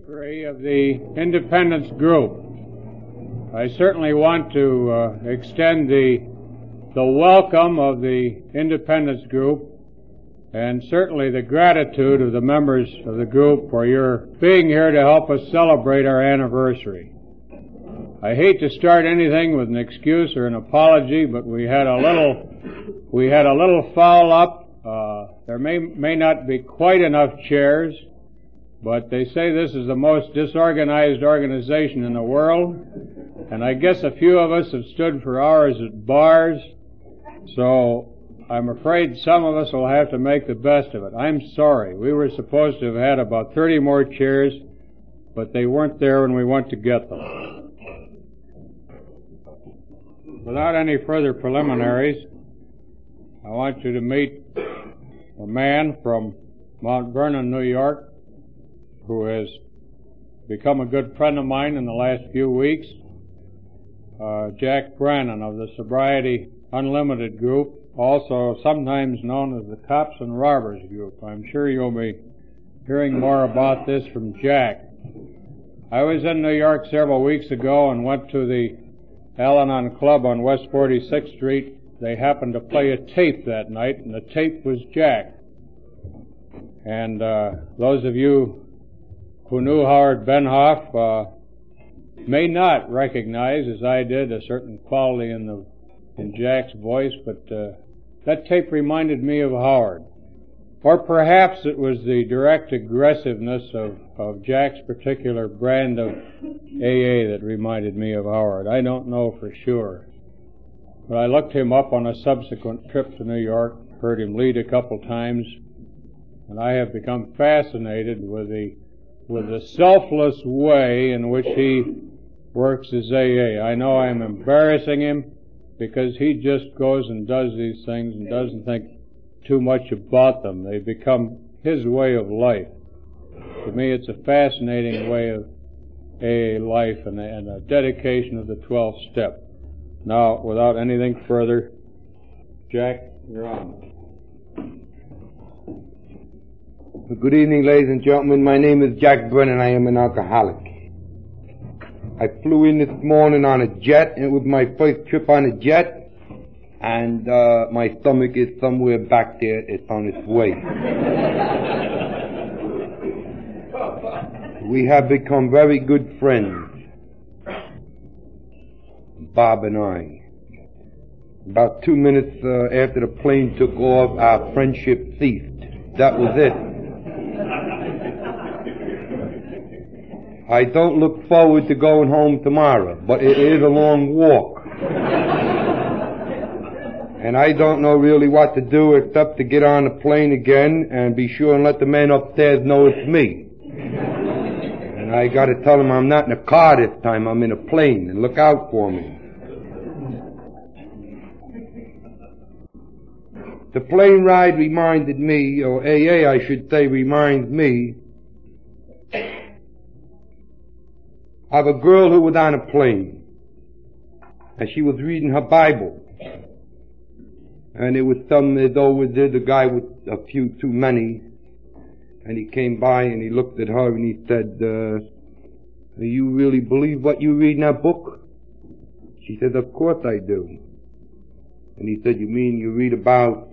Secretary of the Independence Group. I certainly want to extend the welcome of the Independence Group and certainly the gratitude of the members of the group for your being here to help us celebrate our anniversary. I hate to start anything with an excuse or an apology, but we had a little foul up. There may not be quite enough chairs, but they say this is the most disorganized organization in the world, and I guess a few of us have stood for hours at bars, so I'm afraid some of us will have to make the best of it. I'm sorry. We were supposed to have had about 30 more chairs, but they weren't there when we went to get them. Without any further preliminaries, I want you to meet a man from Mount Vernon, New York, who has become a good friend of mine in the last few weeks, Jack Brannon of the Sobriety Unlimited Group, also sometimes known as the Cops and Robbers Group. I'm sure you'll be hearing more about this from Jack. I was in New York several weeks ago and went to the Al-Anon Club on West 46th Street. They happened to play a tape that night, and the tape was Jack. And those of you who knew Howard Benhoff may not recognize, as I did, a certain quality in Jack's voice, but that tape reminded me of Howard. Or perhaps it was the direct aggressiveness of Jack's particular brand of AA that reminded me of Howard. I don't know for sure. But I looked him up on a subsequent trip to New York, heard him lead a couple times, and I have become fascinated with the selfless way in which he works his AA. I know I'm embarrassing him because he just goes and does these things and doesn't think too much about them. They become his way of life. To me, it's a fascinating way of AA life and a dedication of the 12th step. Now, without anything further, Jack, you're on. Good evening, ladies and gentlemen. My name is Jack Brennan. I am an alcoholic. I flew in this morning on a jet, and it was my first trip on a jet, and my stomach is somewhere back there. It's on its way. We have become very good friends, Bob and I. About 2 minutes after the plane took off, our friendship ceased. That was it. I don't look forward to going home tomorrow, but it is a long walk. And I don't know really what to do except to get on the plane again and be sure and let the man upstairs know it's me. And I gotta tell him I'm not in a car this time, I'm in a plane, and look out for me. The plane ride reminded me, or AA I should say reminds me, of a girl who was on a plane, and she was reading her Bible, and it was some as though it did a guy with a few too many, and he came by and he looked at her and he said, "Do you really believe what you read in that book?" She said, "Of course I do." And he said, "You mean you read about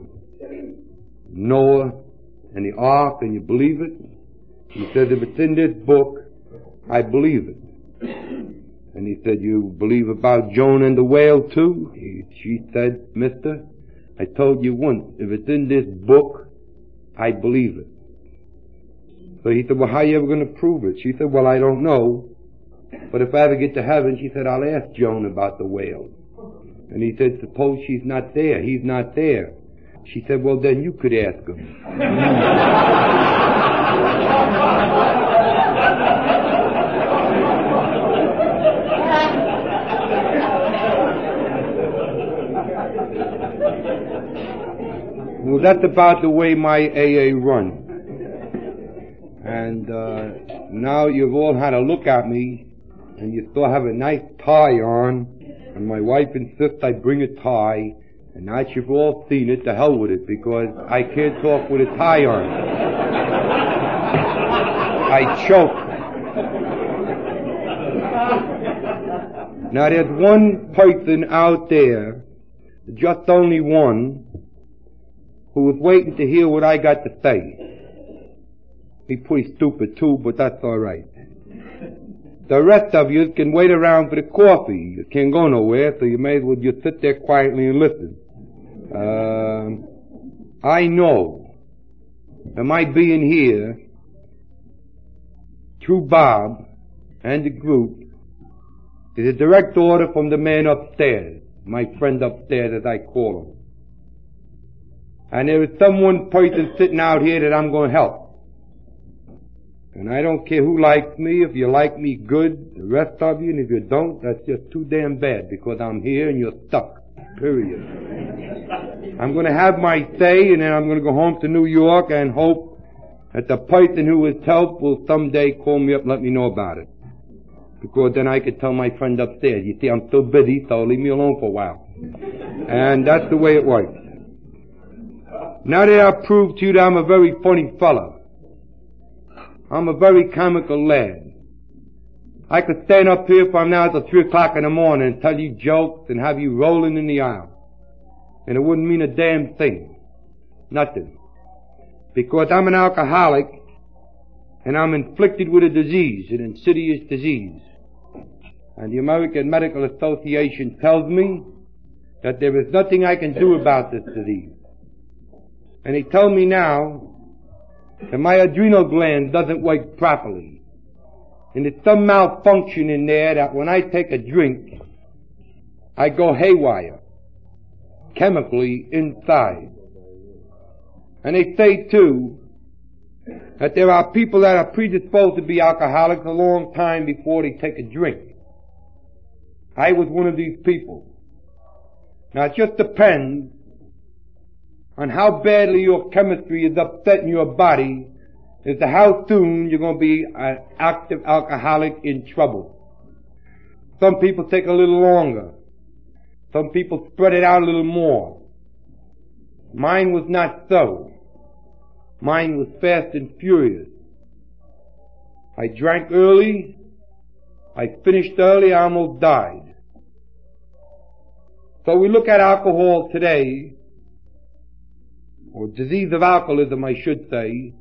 Noah and the ark and you believe it?" He said, "If it's in this book, I believe it." And he said, "You believe about Jonah and the whale too?" She said, "Mister, I told you once, if it's in this book, I believe it." So he said, "Well, how are you ever going to prove it?" She said, "Well, I don't know, but if I ever get to heaven," she said, "I'll ask Jonah about the whale." And he said, "Suppose she's not there, he's not there." She said, "Well, then you could ask him." Well, that's about the way my AA runs. And now you've all had a look at me, and you still have a nice tie on, and my wife insists I bring a tie, and now that you've all seen it, to hell with it, because I can't talk with a tie on. I choke. Now there's one person out there, just only one, who was waiting to hear what I got to say. He's pretty stupid too, but that's alright. The rest of you can wait around for the coffee. You can't go nowhere, so you may as well just sit there quietly and listen. I know that my being here, through Bob and the group, is a direct order from the man upstairs, my friend upstairs as I call him. And there is someone person sitting out here that I'm going to help. And I don't care who likes me. If you like me, good. The rest of you, and if you don't, that's just too damn bad, because I'm here and you're stuck. Period. I'm going to have my say, and then I'm going to go home to New York and hope that the person who was helped will someday call me up and let me know about it. Because then I could tell my friend upstairs, you see, I'm so busy, so leave me alone for a while. And that's the way it works. Now that I've proved to you that I'm a very funny fella, I'm a very comical lad. I could stand up here from now till 3 o'clock in the morning and tell you jokes and have you rolling in the aisle. And it wouldn't mean a damn thing. Nothing. Because I'm an alcoholic and I'm inflicted with a disease, an insidious disease. And the American Medical Association tells me that there is nothing I can do about this disease. And they tell me now that my adrenal gland doesn't work properly. And there's some malfunction in there that when I take a drink, I go haywire, chemically inside. And they say too, that there are people that are predisposed to be alcoholics a long time before they take a drink. I was one of these people. Now it just depends on how badly your chemistry is upset in your body as to how soon you're going to be an active alcoholic in trouble. Some people take a little longer. Some people spread it out a little more. Mine was not so. Mine was fast and furious. I drank early. I finished early. I almost died. So we look at alcohol today, or disease of alcoholism, I should say,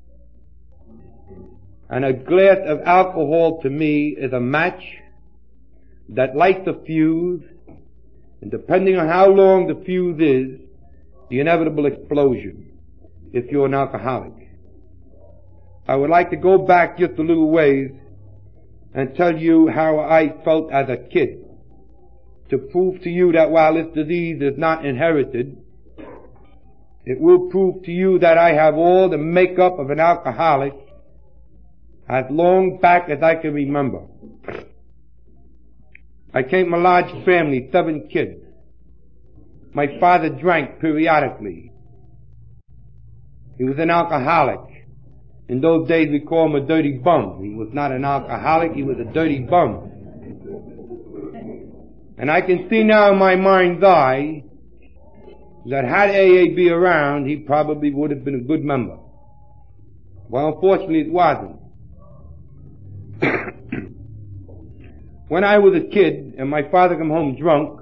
and a glass of alcohol to me is a match that lights a fuse, and depending on how long the fuse is, the inevitable explosion, if you're an alcoholic. I would like to go back just a little ways and tell you how I felt as a kid, to prove to you that while this disease is not inherited, it will prove to you that I have all the makeup of an alcoholic as long back as I can remember. I came from a large family, 7 kids. My father drank periodically. He was an alcoholic. In those days we call him a dirty bum. He was not an alcoholic, he was a dirty bum. And I can see now in my mind's eye that had AA be around, he probably would have been a good member. Well, unfortunately it wasn't. When I was a kid and my father came home drunk,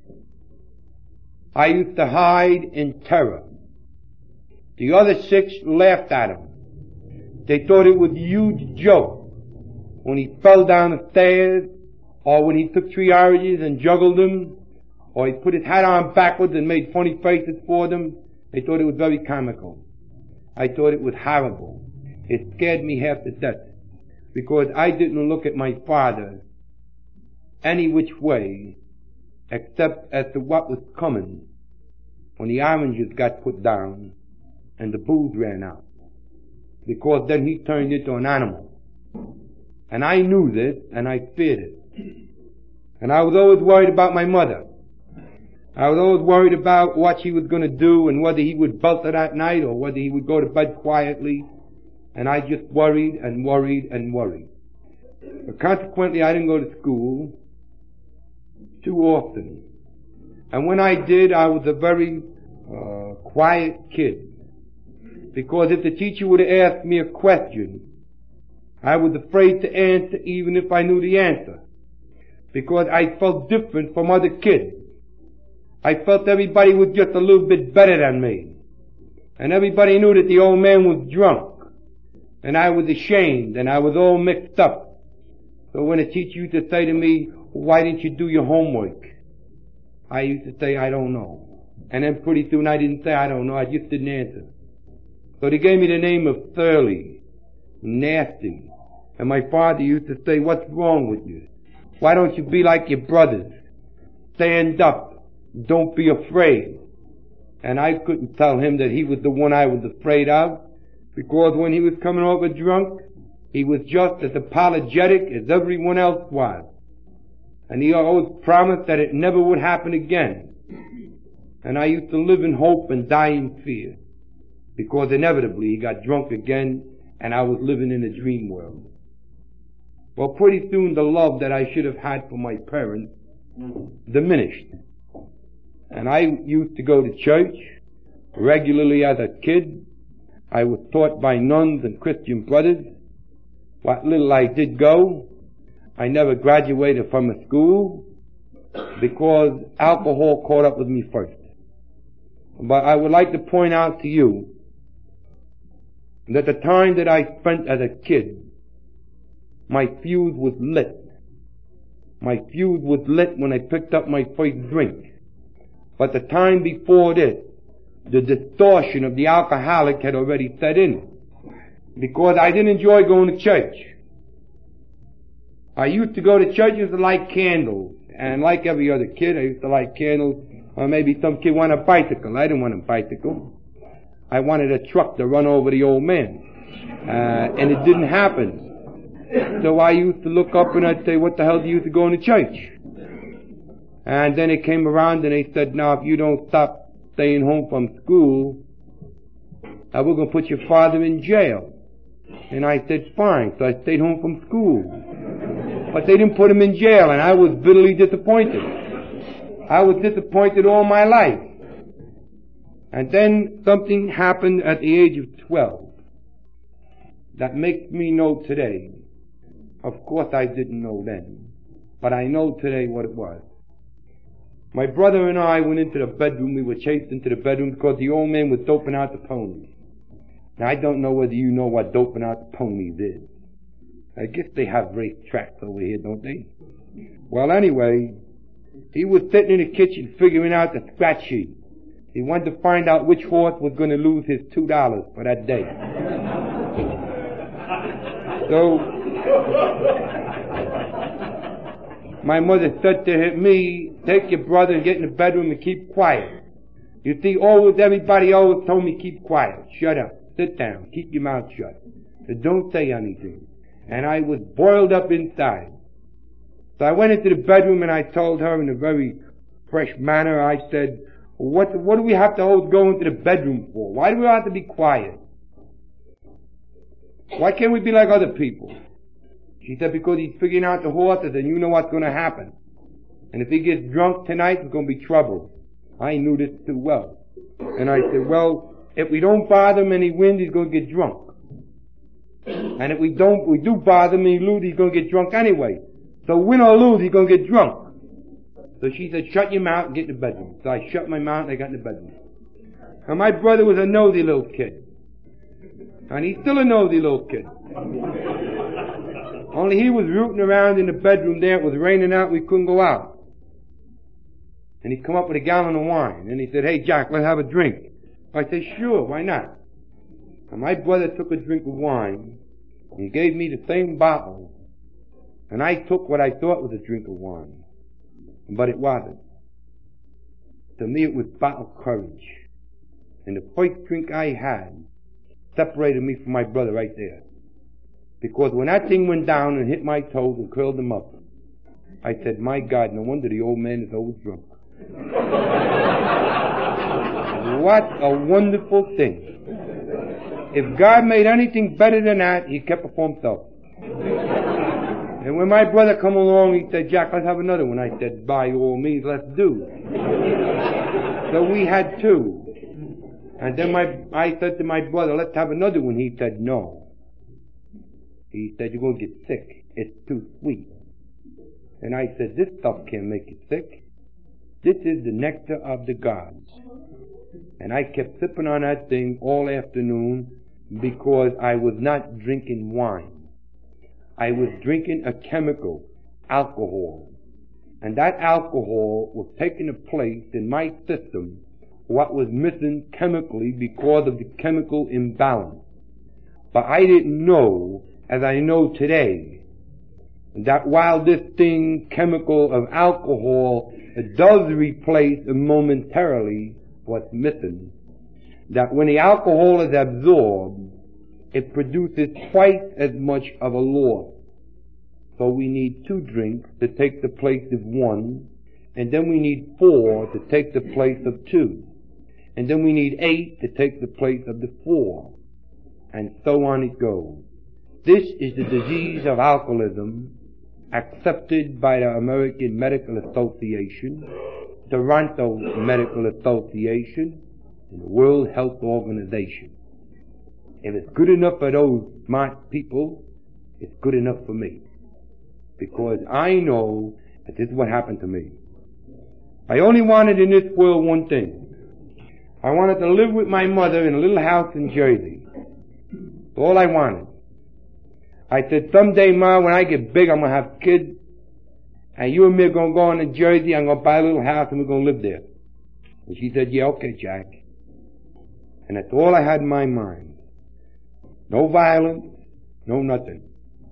I used to hide in terror. The other 6 laughed at him. They thought it was a huge joke when he fell down the stairs, or when he took 3 oranges and juggled them, or he put his hat on backwards and made funny faces for them. They thought it was very comical. I thought it was horrible. It scared me half to death, because I didn't look at my father any which way except as to what was coming when the oranges got put down and the booze ran out, because then he turned into an animal. And I knew this, and I feared it. And I was always worried about my mother. I was always worried about what she was going to do, and whether he would belt her that night or whether he would go to bed quietly. And I just worried and worried and worried. But consequently, I didn't go to school too often. And when I did, I was a very quiet kid. Because if the teacher would have asked me a question, I was afraid to answer even if I knew the answer, because I felt different from other kids. I felt everybody was just a little bit better than me. And everybody knew that the old man was drunk. And I was ashamed, and I was all mixed up. So when a teacher used to say to me, why didn't you do your homework? I used to say, I don't know. And then pretty soon I didn't say I don't know, I just didn't answer. So they gave me the name of Thurley, nasty. And my father used to say, what's wrong with you? Why don't you be like your brothers? Stand up. Don't be afraid. And I couldn't tell him that he was the one I was afraid of, because when he was coming over drunk, he was just as apologetic as everyone else was. And he always promised that it never would happen again. And I used to live in hope and die in fear, because inevitably he got drunk again, and I was living in a dream world. Well, pretty soon the love that I should have had for my parents diminished. And I used to go to church regularly as a kid. I was taught by nuns and Christian brothers. What little I did go, I never graduated from a school because alcohol caught up with me first. But I would like to point out to you that the time that I spent as a kid, my fuse was lit. My fuse was lit when I picked up my first drink. But the time before this, the distortion of the alcoholic had already set in, because I didn't enjoy going to church. I used to go to churches to light candles, and like every other kid, I used to light candles, or maybe some kid wanted a bicycle. I didn't want a bicycle. I wanted a truck to run over the old man. And it didn't happen. So I used to look up and I'd say, what the hell do you used to go to church? And then it came around and they said, now if you don't stop staying home from school, we're going to put your father in jail. And I said, fine. So I stayed home from school. But they didn't put him in jail, and I was bitterly disappointed. I was disappointed all my life. And then something happened at the age of 12 that makes me know today. Of course I didn't know then, but I know today what it was. My brother and I went into the bedroom. We were chased into the bedroom because the old man was doping out the ponies. Now, I don't know whether you know what doping out the ponies is. I guess they have race tracks over here, don't they? Well, anyway, he was sitting in the kitchen figuring out the scratch sheet. He wanted to find out which horse was going to lose his $2 for that day. So, my mother said to me, take your brother and get in the bedroom and keep quiet. You see, everybody always told me keep quiet, shut up, sit down, keep your mouth shut. So don't say anything. And I was boiled up inside. So I went into the bedroom and I told her in a very fresh manner, I said, what do we have to always go into the bedroom for? Why do we have to be quiet? Why can't we be like other people? She said, because he's figuring out the horses and you know what's going to happen. And if he gets drunk tonight, it's going to be trouble. I knew this too well. And I said, well, if we don't bother him and he wins, he's going to get drunk. And if we do bother him and he loses, he's going to get drunk anyway. So win or lose, he's going to get drunk. So she said, shut your mouth and get in the bedroom. So I shut my mouth and I got in the bedroom. And my brother was a nosy little kid. And he's still a nosy little kid. Only he was rooting around in the bedroom there. It was raining out. We couldn't go out. And he come up with a gallon of wine. And he said, hey, Jack, let's have a drink. I said, sure, why not? And my brother took a drink of wine and gave me the same bottle. And I took what I thought was a drink of wine. But it wasn't. To me, it was bottled courage. And the first drink I had separated me from my brother right there. Because when that thing went down and hit my toes and curled them up, I said, my God, no wonder the old man is always drunk. What a wonderful thing. If God made anything better than that, he kept it for himself. And when my brother come along, he said, Jack, let's have another one. I said, by all means, let's do. So we had two. And then I said to my brother, let's have another one. He said, no. He said, you're going to get sick. It's too sweet. And I said, this stuff can't make you sick. This is the nectar of the gods. And I kept sipping on that thing all afternoon because I was not drinking wine. I was drinking a chemical, alcohol. And that alcohol was taking a place in my system what was missing chemically because of the chemical imbalance. But I didn't know, as I know today, that while this thing, chemical of alcohol, does replace momentarily what's missing, that when the alcohol is absorbed, it produces twice as much of a loss. So we need 2 drinks to take the place of 1, and then we need 4 to take the place of 2, and then we need 8 to take the place of the 4, and so on it goes. This is the disease of alcoholism accepted by the American Medical Association, Toronto Medical Association, and the World Health Organization. If it's good enough for those smart people, it's good enough for me. Because I know that this is what happened to me. I only wanted in this world one thing. I wanted to live with my mother in a little house in Jersey. That's all I wanted. I said, someday, Ma, when I get big, I'm going to have kids, and you and me are going to go on to Jersey, I'm going to buy a little house, and we're going to live there. And she said, yeah, okay, Jack. And that's all I had in my mind. No violence, no nothing.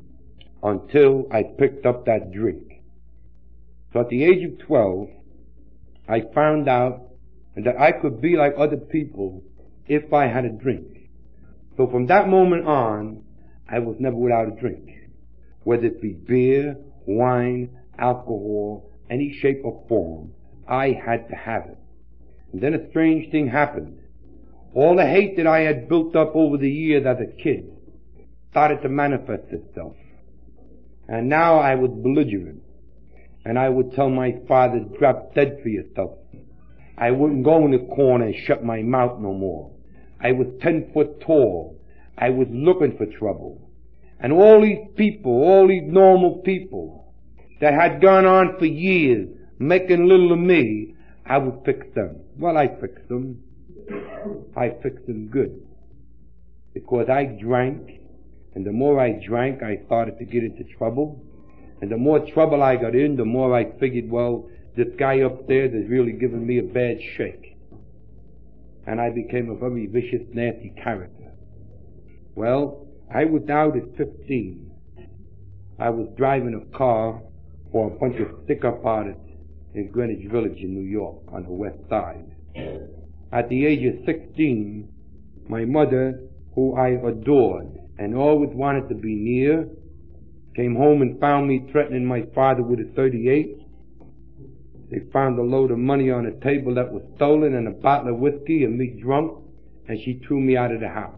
Until I picked up that drink. So at the age of 12, I found out that I could be like other people if I had a drink. So from that moment on, I was never without a drink. Whether it be beer, wine, alcohol, any shape or form, I had to have it. And then a strange thing happened. All the hate that I had built up over the years as a kid started to manifest itself. And now I was belligerent. And I would tell my father, drop dead for yourself. I wouldn't go in the corner and shut my mouth no more. I was 10 foot tall. I was looking for trouble. And all these people, all these normal people that had gone on for years making little of me, I would fix them. Well, I fixed them. I fixed them good. Because I drank, and the more I drank, I started to get into trouble. And the more trouble I got in, the more I figured, well, this guy upstairs is really giving me a bad shake. And I became a very vicious, nasty character. Well, I was out at 15. I was driving a car for a bunch of stick-up artists in Greenwich Village in New York on the west side. At the age of 16, my mother, who I adored and always wanted to be near, came home and found me threatening my father with a .38. They found a load of money on a table that was stolen and a bottle of whiskey and me drunk, and she threw me out of the house.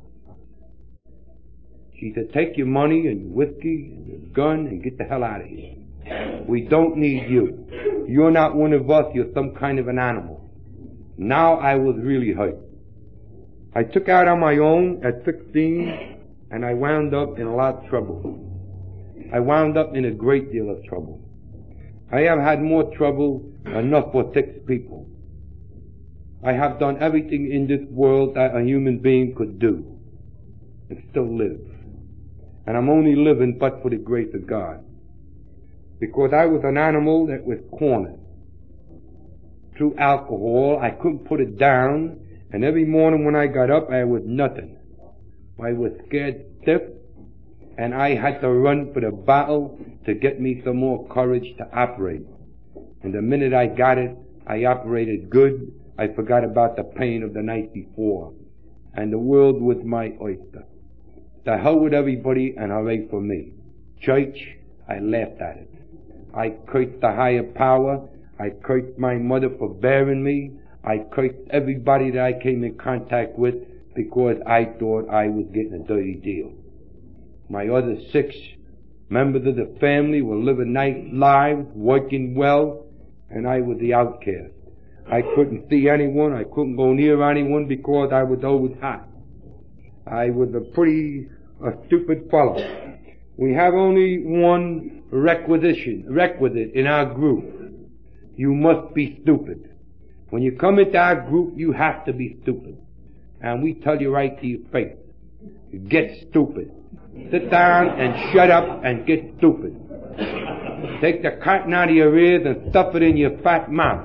She said, take your money and your whiskey and your gun and get the hell out of here. We don't need you. You're not one of us. You're some kind of an animal. Now I was really hurt. I took out on my own at 16, and I wound up in a lot of trouble. I wound up in a great deal of trouble. I have had more trouble enough for 6 people. I have done everything in this world that a human being could do and still live. And I'm only living but for the grace of God. Because I was an animal that was cornered. Through alcohol, I couldn't put it down, and every morning when I got up, I was nothing. I was scared stiff, and I had to run for the bottle to get me some more courage to operate. And the minute I got it, I operated good. I forgot about the pain of the night before. And the world was my oyster. The hell with everybody and hooray for me. Church, I laughed at it. I cursed the higher power. I cursed my mother for bearing me. I cursed everybody that I came in contact with because I thought I was getting a dirty deal. My other 6 members of the family were living nice lives, working well, and I was the outcast. I couldn't see anyone. I couldn't go near anyone because I was always hot. I was a pretty stupid fellow. We have only one requisite in our group. You must be stupid. When you come into our group, you have to be stupid. And we tell you right to your face. Get stupid. Sit down and shut up and get stupid. Take the cotton out of your ears and stuff it in your fat mouth.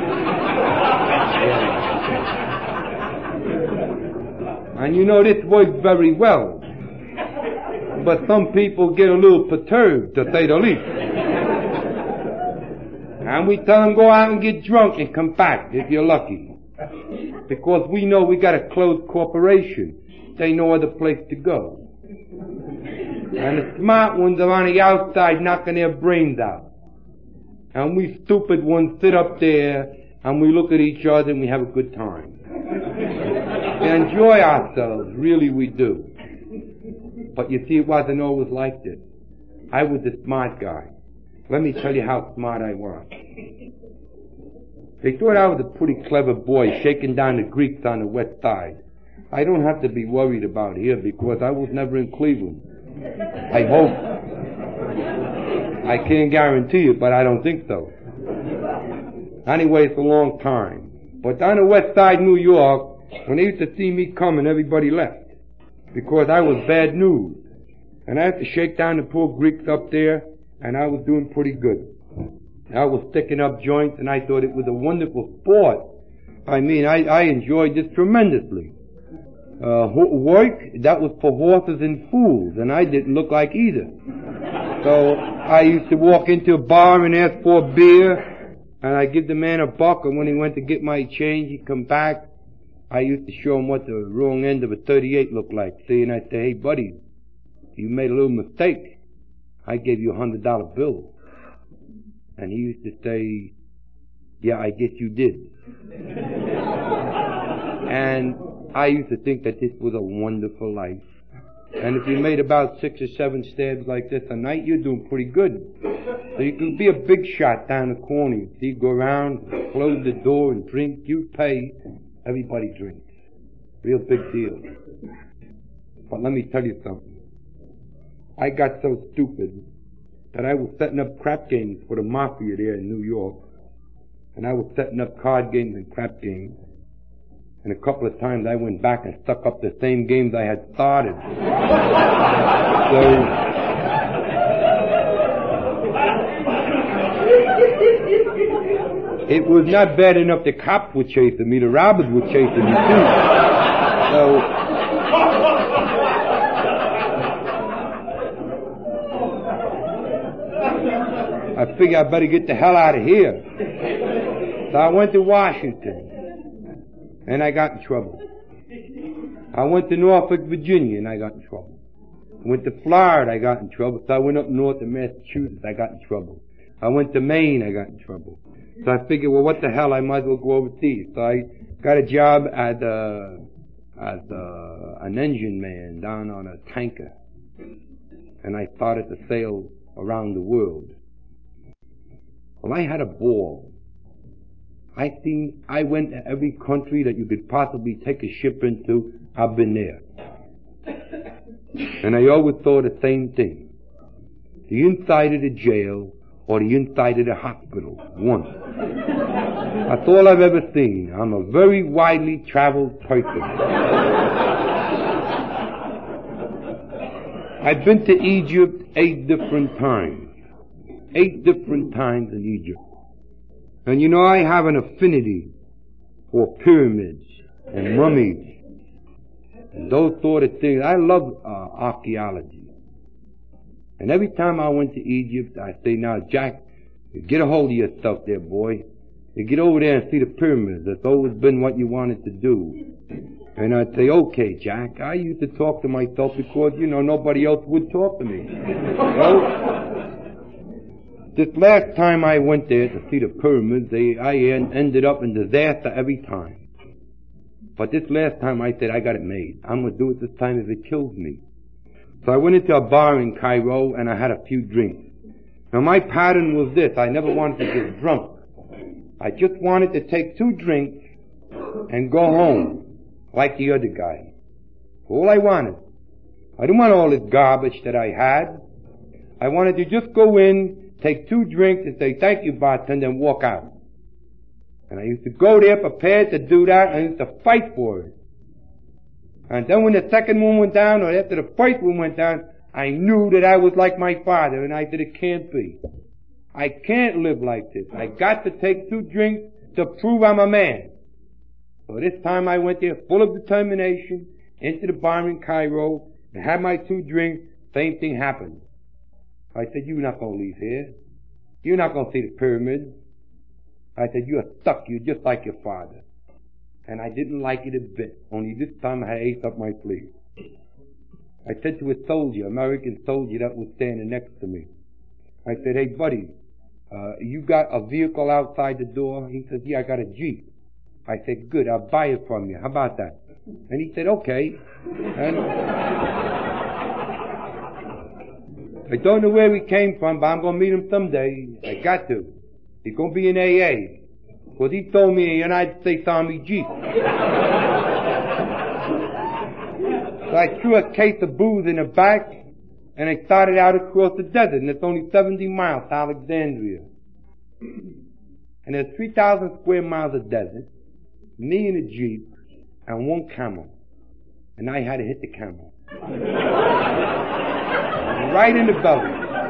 And you know this works very well. But some people get a little perturbed, to say the least. And we tell them go out and get drunk and come back if you're lucky. Because we know we got a closed corporation. They know other place to go. And the smart ones are on the outside knocking their brains out. And we stupid ones sit up there and we look at each other and we have a good time. We enjoy ourselves, really we do. But you see, it wasn't always like this. I was the smart guy. Let me tell you how smart I was. They thought I was a pretty clever boy shaking down the Greeks on the west side. I don't have to be worried about here because I was never in Cleveland. I hope. I can't guarantee it, but I don't think so. Anyway, it's a long time. But on the west side, New York, when they used to see me coming, everybody left. Because I was bad news. And I had to shake down the poor Greeks up there, and I was doing pretty good. I was sticking up joints, and I thought it was a wonderful sport. I mean, I enjoyed this tremendously. Work, that was for horses and fools, and I didn't look like either. So I used to walk into a bar and ask for a beer, and I'd give the man $1, and when he went to get my change, he'd come back. I used to show him what the wrong end of a 38 looked like. See, and I'd say, hey, buddy, you made a little mistake. I gave you a $100 bill. And he used to say, yeah, I guess you did. And I used to think that this was a wonderful life. And if you made about 6 or 7 stabs like this a night, you're doing pretty good. So you could be a big shot down the corner. You go around, close the door and drink. You pay. Everybody drinks. Real big deal. But let me tell you something. I got so stupid that I was setting up crap games for the mafia there in New York. And I was setting up card games and crap games. And a couple of times I went back and stuck up the same games I had started. It was not bad enough the cops were chasing me, the robbers were chasing me too. So, I figured I better get the hell out of here. So I went to Washington, and I got in trouble. I went to Norfolk, Virginia, and I got in trouble. I went to Florida, I got in trouble. So I went up north to Massachusetts, I got in trouble. I went to Maine, I got in trouble. So I figured, well, what the hell, I might as well go overseas. So I got a job as an engine man down on a tanker. And I started to sail around the world. Well, I had a ball. I went to every country that you could possibly take a ship into. I've been there. And I always thought the same thing. The inside of the jail or the inside of the hospital. One. That's all I've ever seen. I'm a very widely traveled person. I've been to Egypt 8 different times. 8 different times in Egypt. And you know, I have an affinity for pyramids and mummies and those sort of things. I love archaeology. And every time I went to Egypt, I say, now, Jack, get a hold of yourself there, boy. You get over there and see the pyramids. That's always been what you wanted to do. And I'd say, okay, Jack. I used to talk to myself because, you know, nobody else would talk to me. You know? This last time I went there to see the pyramids, I ended up in disaster every time. But this last time I said, I got it made. I'm going to do it this time if it kills me. So I went into a bar in Cairo and I had a few drinks. Now my pattern was this. I never wanted to get drunk. I just wanted to take 2 drinks and go home like the other guy. All I wanted. I didn't want all this garbage that I had. I wanted to just go in, take 2 drinks and say, thank you, bartender, and walk out. And I used to go there prepared to do that, and I used to fight for it. And then when the second one went down, or after the first one went down, I knew that I was like my father, and I said, it can't be. I can't live like this. I got to take 2 drinks to prove I'm a man. So this time I went there full of determination into the bar in Cairo and had my 2 drinks. Same thing happened. I said, you're not going to leave here. You're not going to see the pyramids. I said, you're stuck. You're just like your father. And I didn't like it a bit. Only this time I had ace up my sleeve. I said to a soldier, American soldier that was standing next to me. I said, hey buddy, you got a vehicle outside the door? He said, yeah, I got a Jeep. I said, good, I'll buy it from you. How about that? And he said, okay. And I don't know where he came from, but I'm going to meet him someday. I got to. He's going to be in AA. Because he told me a United States Army Jeep. So I threw a case of booze in the back, and I started out across the desert, and it's only 70 miles to Alexandria. And there's 3,000 square miles of desert, me in a Jeep, and 1 camel. And I had to hit the camel. Right in the belly.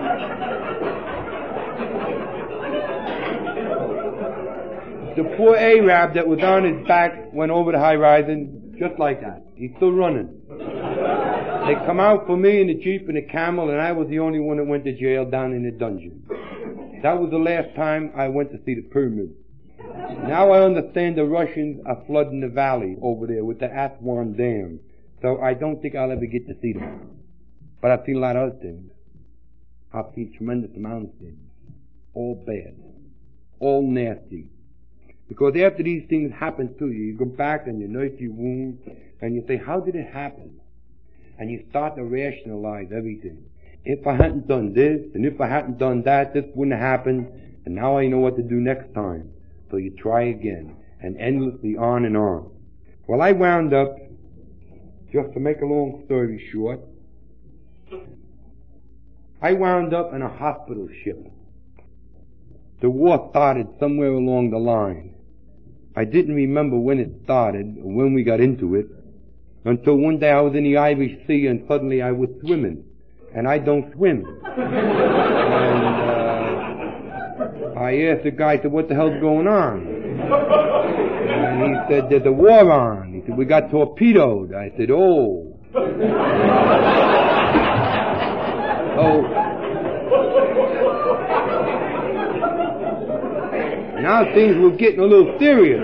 The poor Arab that was on his back went over the horizon just like that. He's still running. They come out for me in the Jeep and the camel, and I was the only one that went to jail down in the dungeon. That was the last time I went to see the pyramids. Now I understand the Russians are flooding the valley over there with the Aswan Dam. So I don't think I'll ever get to see them. But I've seen a lot of other things. I've seen a tremendous amount of things. All bad. All nasty. Because after these things happen to you, you go back and you nurse your wounds, and you say, how did it happen? And you start to rationalize everything. If I hadn't done this, and if I hadn't done that, this wouldn't have happened, and now I know what to do next time. So you try again, and endlessly on and on. Well, I wound up, just to make a long story short, I wound up in a hospital ship. The war started somewhere along the line. I didn't remember when it started, or when we got into it, until one day I was in the Irish Sea and suddenly I was swimming. And I don't swim. And I asked the guy, I said, what the hell's going on? And he said, there's a war on. He said, we got torpedoed. I said, oh. Now things were getting a little serious.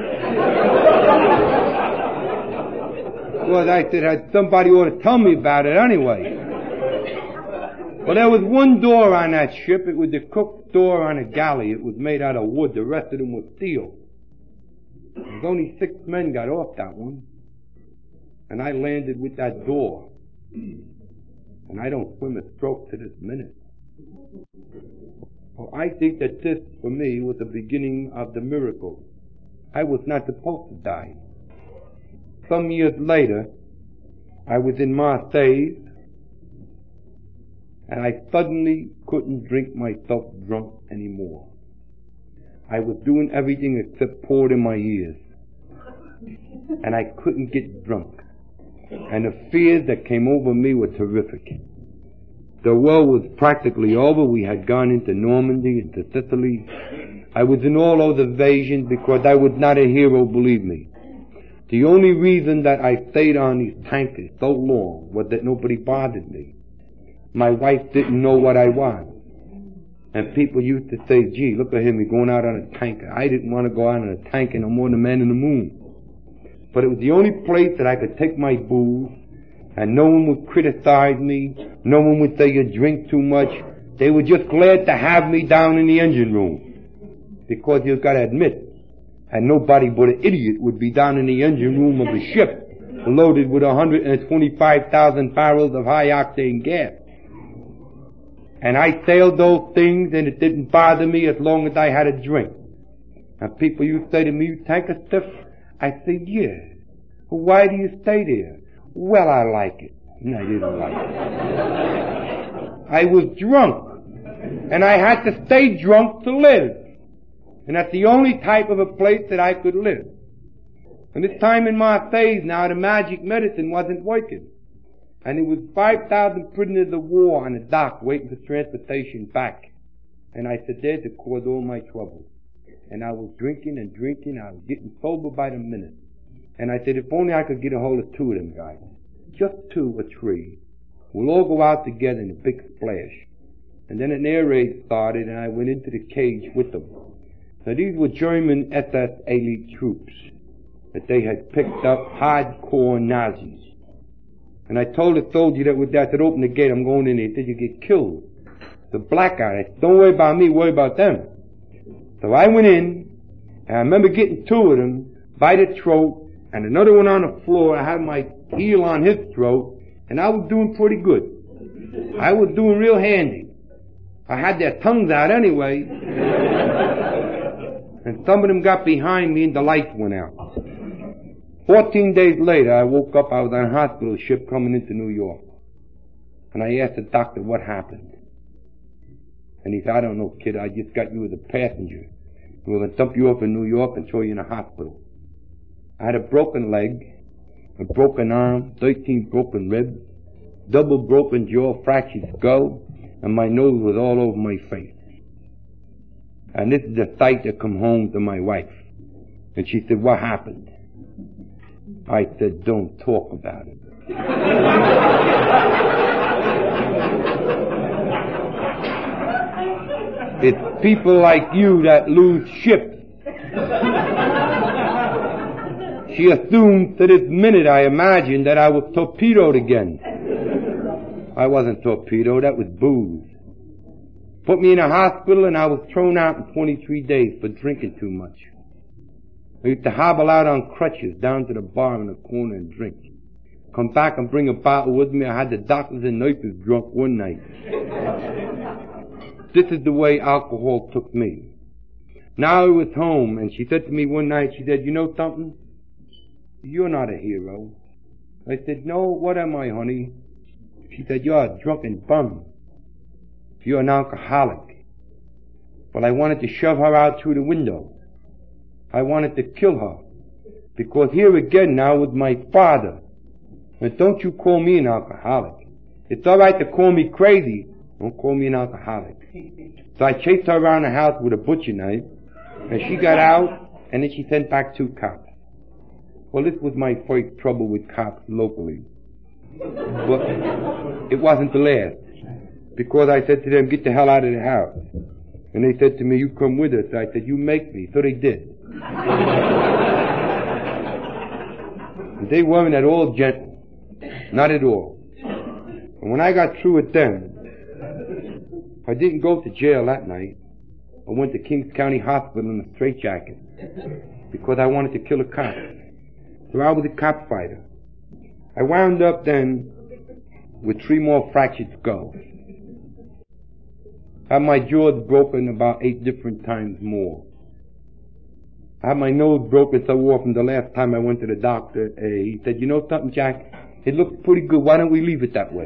Well, I said, somebody ought to tell me about it anyway. Well, there was one door on that ship. It was the cook's door on a galley. It was made out of wood. The rest of them was steel. There's only 6 men got off that one. And I landed with that door. And I don't swim a stroke to this minute. Well, I think that this, for me, was the beginning of the miracle. I was not supposed to die. Some years later, I was in Marseille, and I suddenly couldn't drink myself drunk anymore. I was doing everything except pour it in my ears. And I couldn't get drunk. And the fears that came over me were terrific. The war was practically over. We had gone into Normandy, into Sicily. I was in all those invasions because I was not a hero, believe me. The only reason that I stayed on these tankers so long was that nobody bothered me. My wife didn't know what I was. And people used to say, gee, look at him, he's going out on a tanker. I didn't want to go out on a tanker no more than Man in the Moon. But it was the only place that I could take my booze, and no one would criticize me. No one would say you drink too much. They were just glad to have me down in the engine room. Because you've got to admit, and nobody but an idiot would be down in the engine room of a ship loaded with 125,000 barrels of high-octane gas. And I sailed those things, and it didn't bother me as long as I had a drink. And people used to say to me, you tanker stiff? I said, yeah. Well, why do you stay there? Well, I like it. And I didn't like it. I was drunk. And I had to stay drunk to live. And that's the only type of a place that I could live. And this time in my phase now, the magic medicine wasn't working. And it was 5,000 prisoners of war on the dock waiting for transportation back. And I said, there's the cause of all my trouble. And I was drinking and drinking. I was getting sober by the minute. And I said, if only I could get a hold of two of them guys. Just 2 or 3. We'll all go out together in a big splash. And then an air raid started and I went into the cage with them. Now these were German SS elite troops that they had picked up, hardcore Nazis. And I told the soldier that was there, I said, open the gate, I'm going in there. He said, you get killed. The black guy, I said, don't worry about me, worry about them. So I went in, and I remember getting 2 of them by the throat, and another one on the floor. I had my heel on his throat, and I was doing pretty good. I was doing real handy. I had their tongues out anyway. And some of them got behind me and the lights went out. 14 days later, I woke up, I was on a hospital ship coming into New York. And I asked the doctor what happened. And he said, I don't know, kid, I just got you as a passenger. We're going to dump you up in New York and throw you in a hospital. I had a broken leg, a broken arm, 13 broken ribs, double broken jaw, fractured skull, and my nose was all over my face. And this is the sight that come home to my wife. And she said, what happened? I said, don't talk about it. It's people like you that lose ships. She assumed to this minute, I imagined, that I was torpedoed again. I wasn't torpedoed, that was booze. Put me in a hospital and I was thrown out in 23 days for drinking too much. I used to hobble out on crutches down to the bar in the corner and drink. Come back and bring a bottle with me. I had the doctors and nurses drunk one night. This is the way alcohol took me. Now I was home and she said to me one night, she said, you know something? You're not a hero. I said, no, what am I, honey? She said, you're a drunken bum. You're an alcoholic. But I wanted to shove her out through the window. I wanted to kill her. Because here again now was my father. And don't you call me an alcoholic. It's alright to call me crazy. Don't call me an alcoholic. So I chased her around the house with a butcher knife. And she got out. And then she sent back 2 cops. Well, this was my first trouble with cops locally. But it wasn't the last. Because I said to them, get the hell out of the house. And they said to me, you come with us. I said, you make me. So they did. And they weren't at all gentle. Not at all. And when I got through with them, I didn't go to jail that night. I went to Kings County Hospital in a straitjacket. Because I wanted to kill a cop. So I was a cop fighter. I wound up then with 3 more fractured skulls. I had my jaws broken about 8 different times more. I had my nose broken so often the last time I went to the doctor. He said, you know something, Jack? It looks pretty good. Why don't we leave it that way?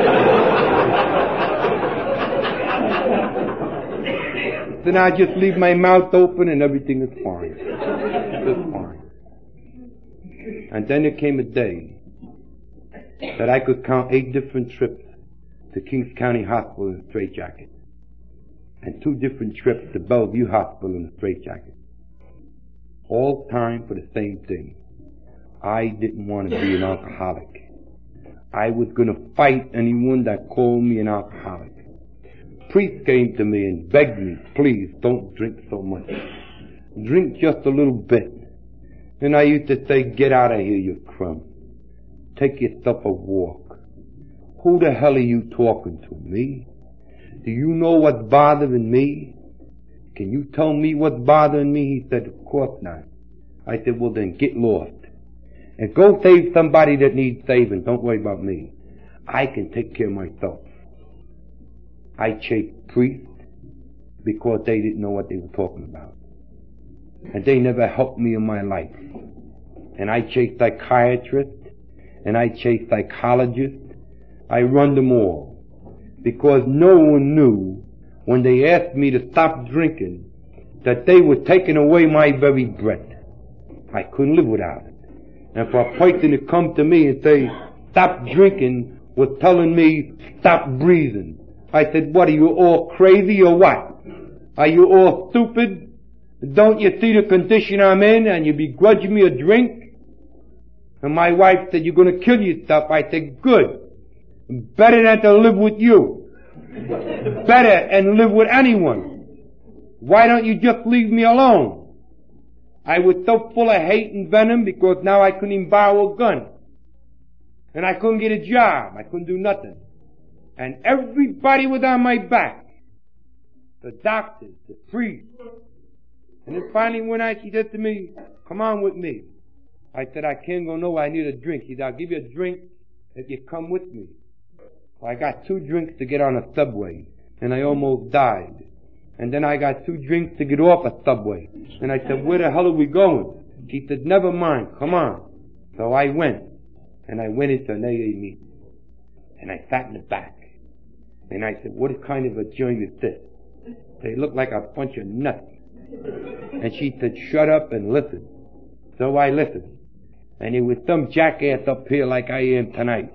Then I just leave my mouth open and everything is fine. It's fine. And then there came a day that I could count 8 different trips to Kings County Hospital in a straitjacket. And 2 different trips to Bellevue Hospital in a straitjacket. All time for the same thing. I didn't want to be an alcoholic. I was going to fight anyone that called me an alcoholic. Priest came to me and begged me, please don't drink so much. Drink just a little bit. And I used to say, get out of here, you crumb. Take yourself a walk. Who the hell are you talking to, me? Do you know what's bothering me? Can you tell me what's bothering me? He said, of course not. I said, well then get lost. And go save somebody that needs saving. Don't worry about me. I can take care of myself. I chased priests because they didn't know what they were talking about. And they never helped me in my life. And I chased psychiatrists. And I chased psychologists. I run them all. Because no one knew when they asked me to stop drinking, that they were taking away my very breath. I couldn't live without it. And for a person to come to me and say, stop drinking, was telling me, stop breathing. I said, what, are you all crazy or what? Are you all stupid? Don't you see the condition I'm in and you begrudge me a drink? And my wife said, you're going to kill yourself. I said, good. Better than to live with you. Better and live with anyone. Why don't you just leave me alone? I was so full of hate and venom because now I couldn't even borrow a gun. And I couldn't get a job. I couldn't do nothing. And everybody was on my back. The doctors, the priests. And then finally one night she said to me, come on with me. I said, I can't go nowhere. I need a drink. She said, I'll give you a drink if you come with me. Well, I got 2 drinks to get on a subway. And I almost died. And then I got 2 drinks to get off a subway. And I said, where the hell are we going? She said, never mind, come on. So I went. And I went into an AA meeting. And I sat in the back. And I said, what kind of a joint is this? They look like a bunch of nuts. And she said, shut up and listen. So I listened. And it was some jackass up here like I am tonight.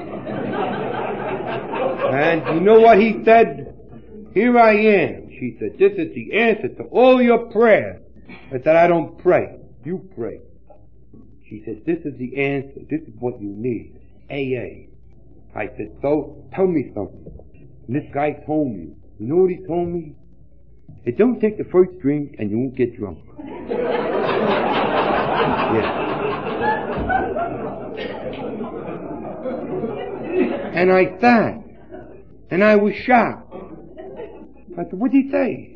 And you know what he said? Here I am. She said, this is the answer to all your prayers. I said, I don't pray. You pray. She said, this is the answer. This is what you need. AA. I said, so tell me something. And this guy told me. You know what he told me? It don't take the first drink and you won't get drunk. Yeah. And I sat. And I was shocked. I said, what'd he say?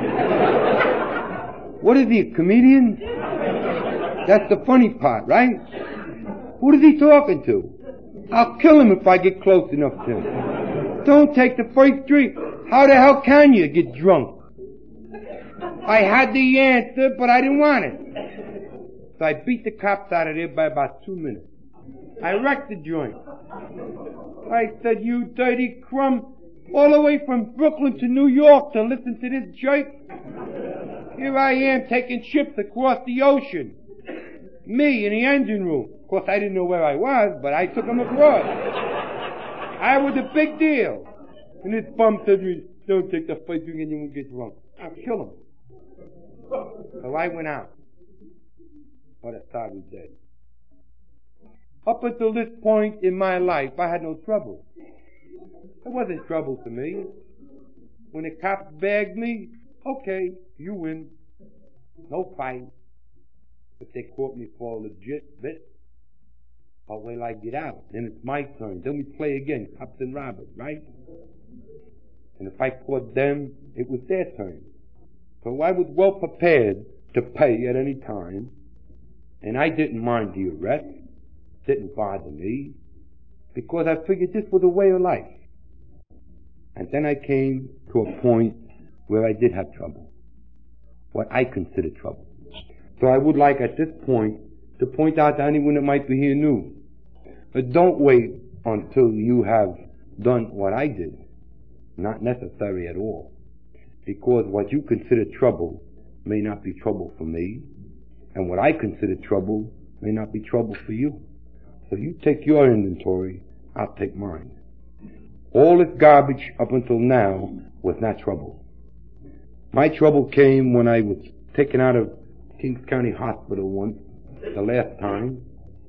What is he, a comedian? That's the funny part, right? Who is he talking to? I'll kill him if I get close enough to him. Don't take the first drink. How the hell can you get drunk? I had the answer, but I didn't want it. So I beat the cops out of there by about 2 minutes. I wrecked the joint. I said, you dirty crumb, all the way from Brooklyn to New York to listen to this jerk. Here I am taking ships across the ocean. Me in the engine room. Of course, I didn't know where I was, but I took him across. I was a big deal. And this bum said to me, don't take the first drink and you won't get drunk. I'll kill him. So I went out. What a sorry day. Up until this point in my life, I had no trouble. It wasn't trouble to me. When the cops bagged me, okay, you win. No fight. If they caught me for a legit bit, I'll wait till I get out. Then it's my turn. Then we play again, cops and robbers, right? And if I caught them, it was their turn. So I was well prepared to pay at any time, and I didn't mind the arrest. Didn't bother me, because I figured this was a way of life. And then I came to a point where I did have trouble, what I consider trouble. So I would like at this point to point out to anyone that might be here new, but don't wait until you have done what I did. Not necessary at all. Because what you consider trouble may not be trouble for me, and what I consider trouble may not be trouble for you. So you take your inventory, I'll take mine. All this garbage up until now was not trouble. My trouble came when I was taken out of Kings County Hospital once, the last time.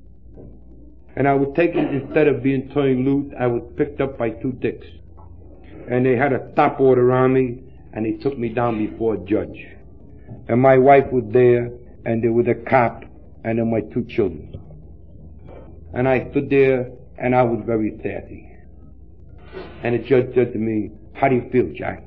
And I was taken, instead of being turned loose, I was picked up by 2 dicks. And they had a stop order on me, and they took me down before a judge. And my wife was there, and there was a cop, and then my 2 children. And I stood there, and I was very sassy. And the judge said to me, how do you feel, Jack?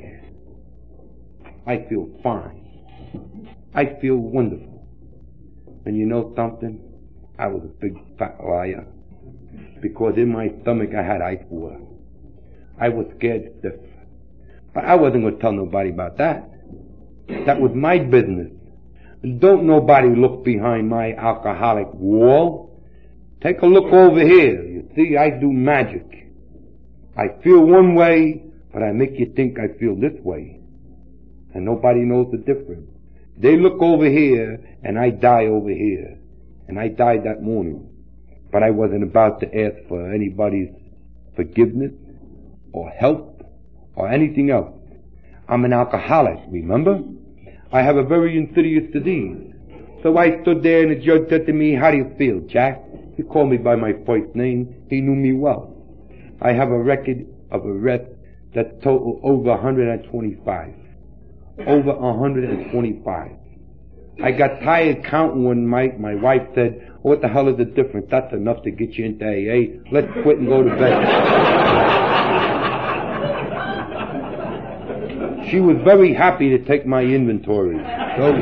I feel fine. I feel wonderful. And you know something? I was a big fat liar. Because in my stomach I had ice water. I was scared stiff. But I wasn't going to tell nobody about that. That was my business. And don't nobody look behind my alcoholic wall. Take a look over here. You see, I do magic. I feel one way, but I make you think I feel this way. And nobody knows the difference. They look over here, and I die over here. And I died that morning. But I wasn't about to ask for anybody's forgiveness, or help, or anything else. I'm an alcoholic, remember? I have a very insidious disease. So I stood there and the judge said to me, how do you feel, Jack? He called me by my first name. He knew me well. I have a record of arrests that total over 125. Over 125. I got tired counting one night. My wife said, what the hell is the difference? That's enough to get you into AA. Let's quit and go to bed. She was very happy to take my inventory. So,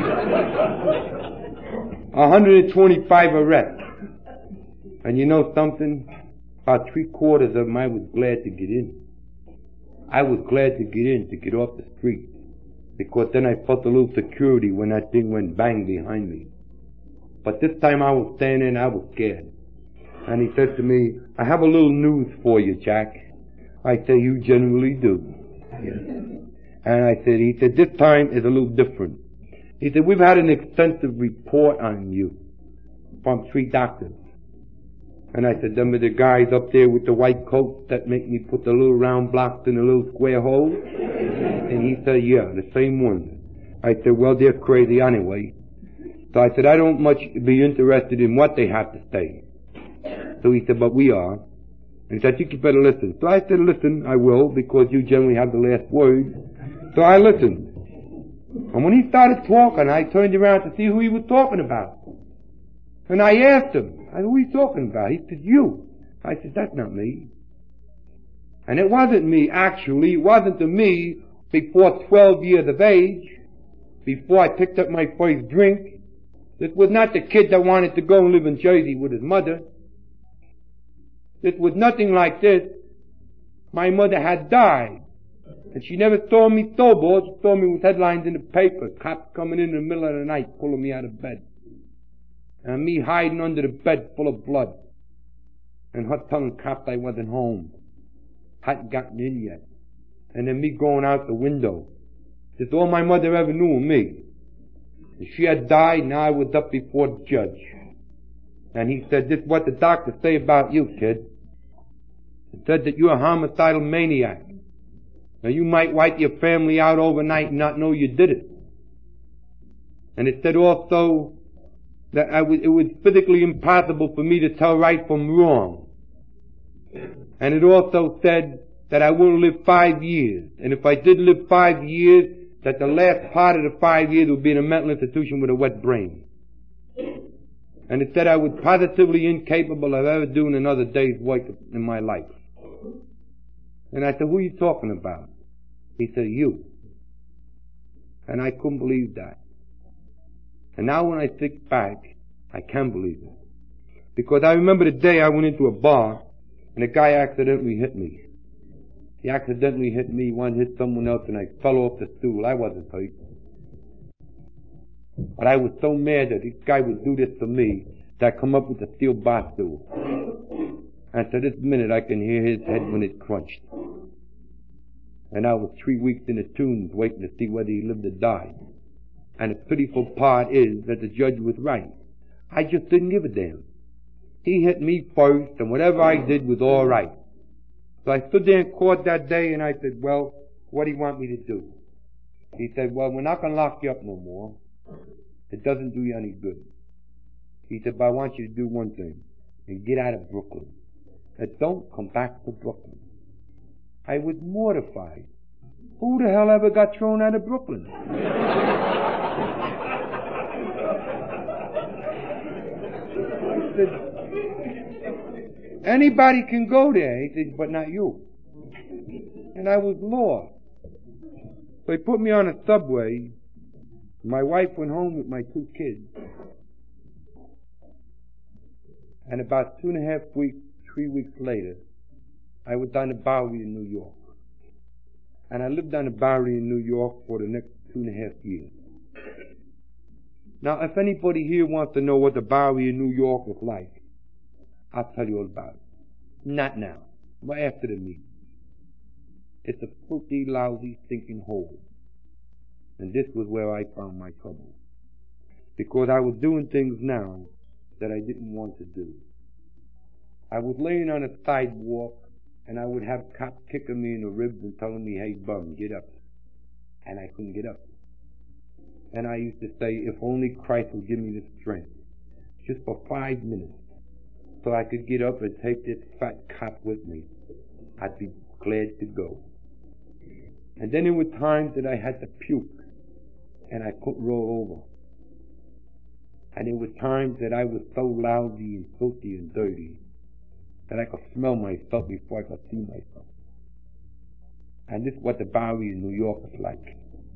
125 arrests. And you know something? About 3/4 of them I was glad to get in. I was glad to get in, to get off the street. Because then I felt a little security when that thing went bang behind me. But this time I was standing and I was scared. And he said to me, I have a little news for you, Jack. I said, you generally do. Yes. And he said, this time is a little different. He said, we've had an extensive report on you from 3 doctors. And I said, them are the guys up there with the white coats that make me put the little round blocks in the little square holes? And he said, yeah, the same ones. I said, well, they're crazy anyway. So I said, I don't much be interested in what they have to say. So he said, but we are. And he said, you better listen. So I said, listen, I will, because you generally have the last word. So I listened. And when he started talking, I turned around to see who he was talking about. And I asked him, who are you talking about? He said, you. I said, that's not me. And it wasn't me, actually. It wasn't to me before 12 years of age, before I picked up my first drink. This was not the kid that wanted to go and live in Jersey with his mother. This was nothing like this. My mother had died. And she never saw me sober. She saw me with headlines in the paper. Cops coming in the middle of the night, pulling me out of bed. And me hiding under the bed full of blood. And her telling cops I wasn't home. Hadn't gotten in yet. And then me going out the window. That's all my mother ever knew of me. If she had died, now I was up before the judge. And he said, this is what the doctors say about you, kid. He said that you're a homicidal maniac. Now you might wipe your family out overnight and not know you did it. And it said also that it was physically impossible for me to tell right from wrong. And it also said that I will live 5 years. And if I did live 5 years, that the last part of the 5 years would be in a mental institution with a wet brain. And it said I was positively incapable of ever doing another day's work in my life. And I said, who are you talking about? He said, you. And I couldn't believe that. And now when I think back, I can believe it. Because I remember the day I went into a bar and a guy accidentally hit me. He accidentally hit me, one hit someone else, and I fell off the stool. I wasn't hurt. But I was so mad that this guy would do this to me that I come up with a steel bar stool. And to this minute I can hear his head when it crunched. And I was 3 weeks in the tombs waiting to see whether he lived or died. And the pitiful part is that the judge was right. I just didn't give a damn. He hit me first, and whatever I did was all right. So I stood there in court that day and I said, well, what do you want me to do? He said, well, we're not going to lock you up no more. It doesn't do you any good. He said, but I want you to do one thing, and get out of Brooklyn. And don't come back to Brooklyn. I was mortified. Who the hell ever got thrown out of Brooklyn? I said, anybody can go there. He said, but not you. And I was lost. So he put me on a subway. My wife went home with my 2 kids. And about 2.5 weeks, 3 weeks later, I was on the Bowery in New York. And I lived on the Bowery in New York for the next 2.5 years. Now, if anybody here wants to know what the Bowery in New York is like, I'll tell you all about it. Not now, but after the meeting. It's a filthy, lousy, stinking hole. And this was where I found my trouble. Because I was doing things now that I didn't want to do. I was laying on a sidewalk, and I would have cops kicking me in the ribs and telling me, hey, bum, get up. And I couldn't get up. And I used to say, if only Christ would give me the strength, just for 5 minutes, so I could get up and take this fat cop with me, I'd be glad to go. And then there were times that I had to puke, and I couldn't roll over. And there were times that I was so lousy and filthy and dirty that I could smell myself before I could see myself. And this is what the Bowery in New York is like.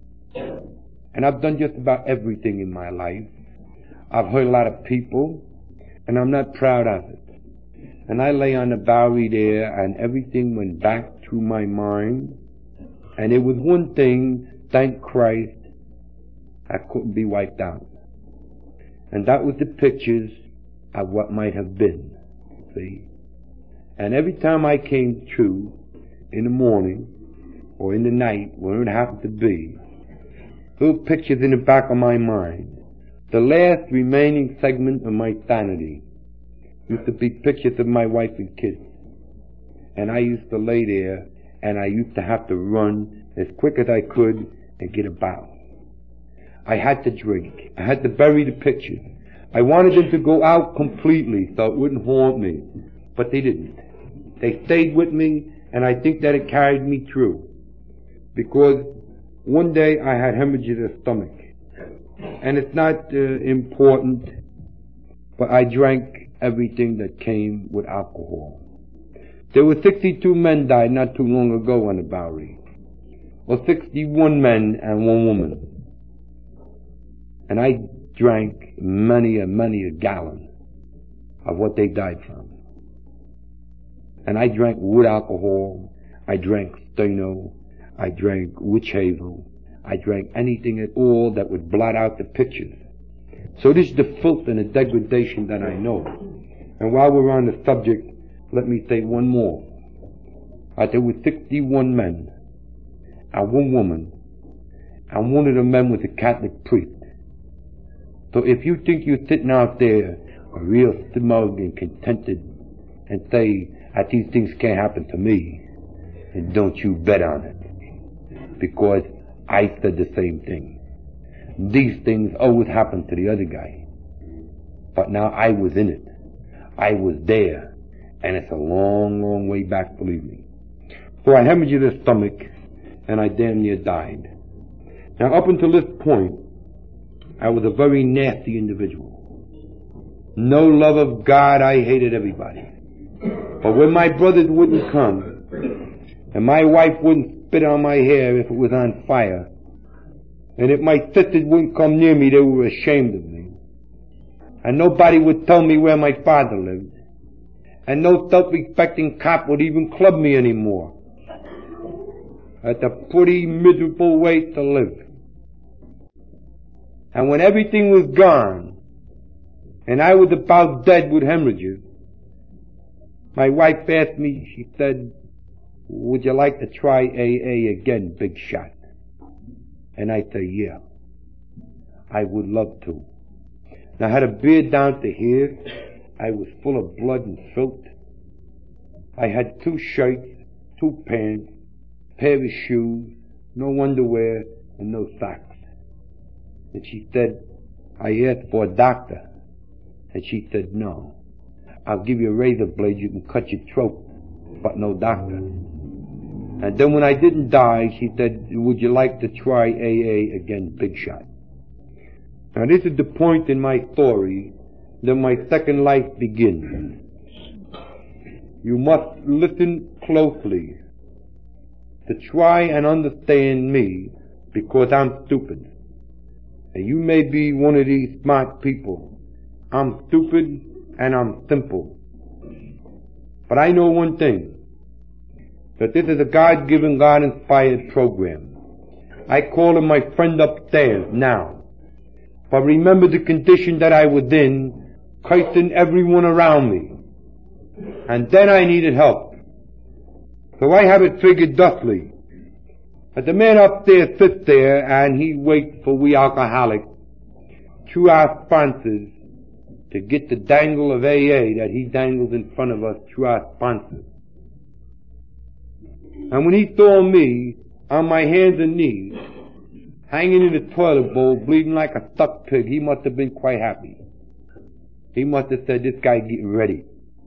And I've done just about everything in my life. I've hurt a lot of people, and I'm not proud of it. And I lay on the Bowery there, and everything went back through my mind. And it was one thing, thank Christ, I couldn't be wiped out. And that was the pictures of what might have been, see? And every time I came through in the morning or in the night, when it happened to be, little pictures in the back of my mind. The last remaining segment of my sanity used to be pictures of my wife and kids. And I used to lay there, and I used to have to run as quick as I could and get about. I had to drink. I had to bury the pictures. I wanted them to go out completely so it wouldn't haunt me. But they didn't. They stayed with me, and I think that it carried me through. Because one day I had hemorrhages of the stomach. And it's not important, but I drank everything that came with alcohol. There were 62 men died not too long ago on the Bowery. Or 61 men and 1 woman. And I drank many a gallon of what they died from. And I drank wood alcohol, I drank Steno, I drank witch hazel, I drank anything at all that would blot out the pictures. So this is the filth and the degradation that I know. And while we're on the subject, let me say one more. There were 61 men and 1 woman, and one of the men was a Catholic priest. So if you think you're sitting out there real smug and contented and say that these things can't happen to me, then don't you bet on it. Because I said the same thing. These things always happen to the other guy. But now I was in it. I was there. And it's a long way back, believe me. So I hemorrhaged the stomach, and I damn near died. Now up until this point, I was a very nasty individual. No love of God, I hated everybody. But when my brothers wouldn't come, and my wife wouldn't spit on my hair if it was on fire, and if my sisters wouldn't come near me, they were ashamed of me. And nobody would tell me where my father lived. And no self-respecting cop would even club me anymore. That's a pretty miserable way to live. And when everything was gone, and I was about dead with hemorrhages, my wife asked me, she said, would you like to try AA again, big shot? And I said, yeah, I would love to. Now I had a beard down to here. I was full of blood and filth. I had 2 shirts, 2 pants, a pair of shoes, no underwear, and no socks. And she said, I asked for a doctor. And she said, no. I'll give you a razor blade, you can cut your throat, but no doctor. And then when I didn't die, she said, would you like to try AA again, big shot? Now this is the point in my story that my second life begins. You must listen closely to try and understand me, because I'm stupid. And you may be one of these smart people. I'm stupid and I'm simple. But I know one thing, that this is a God-given, God-inspired program. I call him my friend upstairs now. But remember the condition that I was in, cursing everyone around me. And then I needed help. So I have it figured thusly. But the man up there sits there and he waits for we alcoholics, through our sponsors, to get the dangle of AA that he dangles in front of us through our sponsors. And when he saw me on my hands and knees, hanging in the toilet bowl, bleeding like a stuck pig, he must have been quite happy. He must have said, this guy getting ready.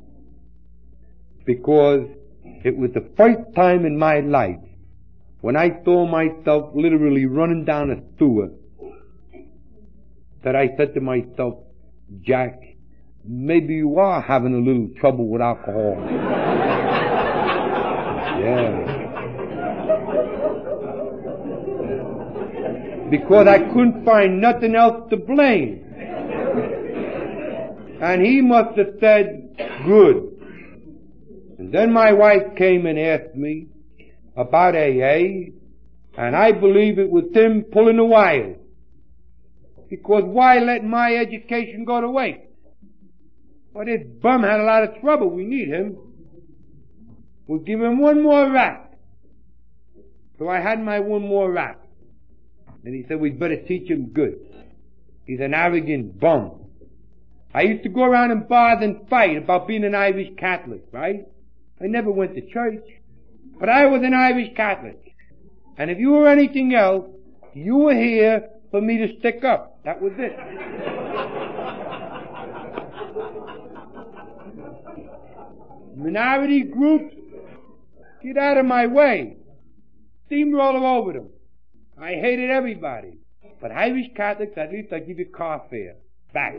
Because it was the first time in my life when I saw myself literally running down a sewer that I said to myself, Jack, maybe you are having a little trouble with alcohol. Yeah. Because I couldn't find nothing else to blame. And he must have said, good. And then my wife came and asked me about AA, and I believe it was him pulling the wire. Because why let my education go to waste? Well, this bum had a lot of trouble. We need him. We'll give him one more rap. So I had my one more rap. And he said, we'd better teach him good. He's an arrogant bum. I used to go around in bars and fight about being an Irish Catholic, right? I never went to church. But I was an Irish Catholic. And if you were anything else, you were here for me to stick up. That was it. Minority groups, get out of my way. Steamroller over them. I hated everybody. But Irish Catholics, at least I give you car fare. Back.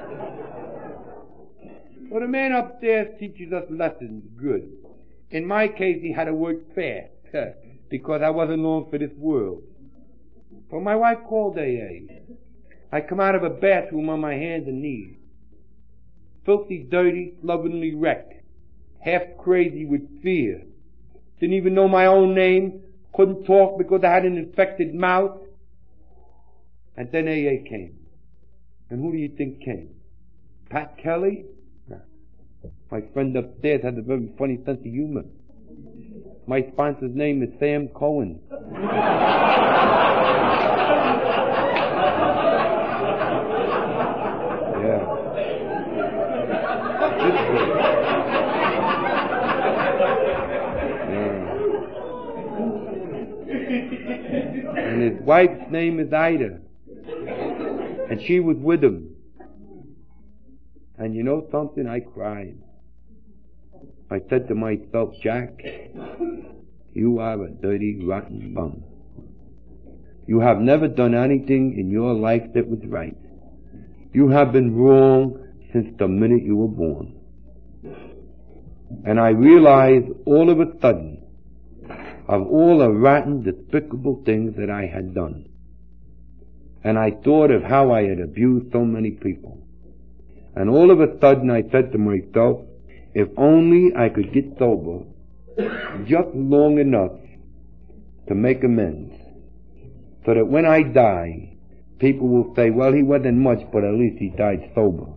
Well, the man upstairs teaches us lessons good. In my case, he had to work fast, because I wasn't long for this world. But my wife called AA. I come out of a bathroom on my hands and knees. Filthy, dirty, slovenly wrecked. Half crazy with fear. Didn't even know my own name. Couldn't talk because I had an infected mouth. And then AA came. And who do you think came? Pat Kelly? My friend upstairs had a very funny sense of humor. My sponsor's name is Sam Cohen. Yeah. And his wife's name is Ida. And she was with him. And you know something? I cried. I said to myself, Jack, you are a dirty, rotten bum. You have never done anything in your life that was right. You have been wrong since the minute you were born. And I realized all of a sudden of all the rotten, despicable things that I had done. And I thought of how I had abused so many people. And all of a sudden I said to myself, if only I could get sober just long enough to make amends, so that when I die, people will say, well, he wasn't much, but at least he died sober.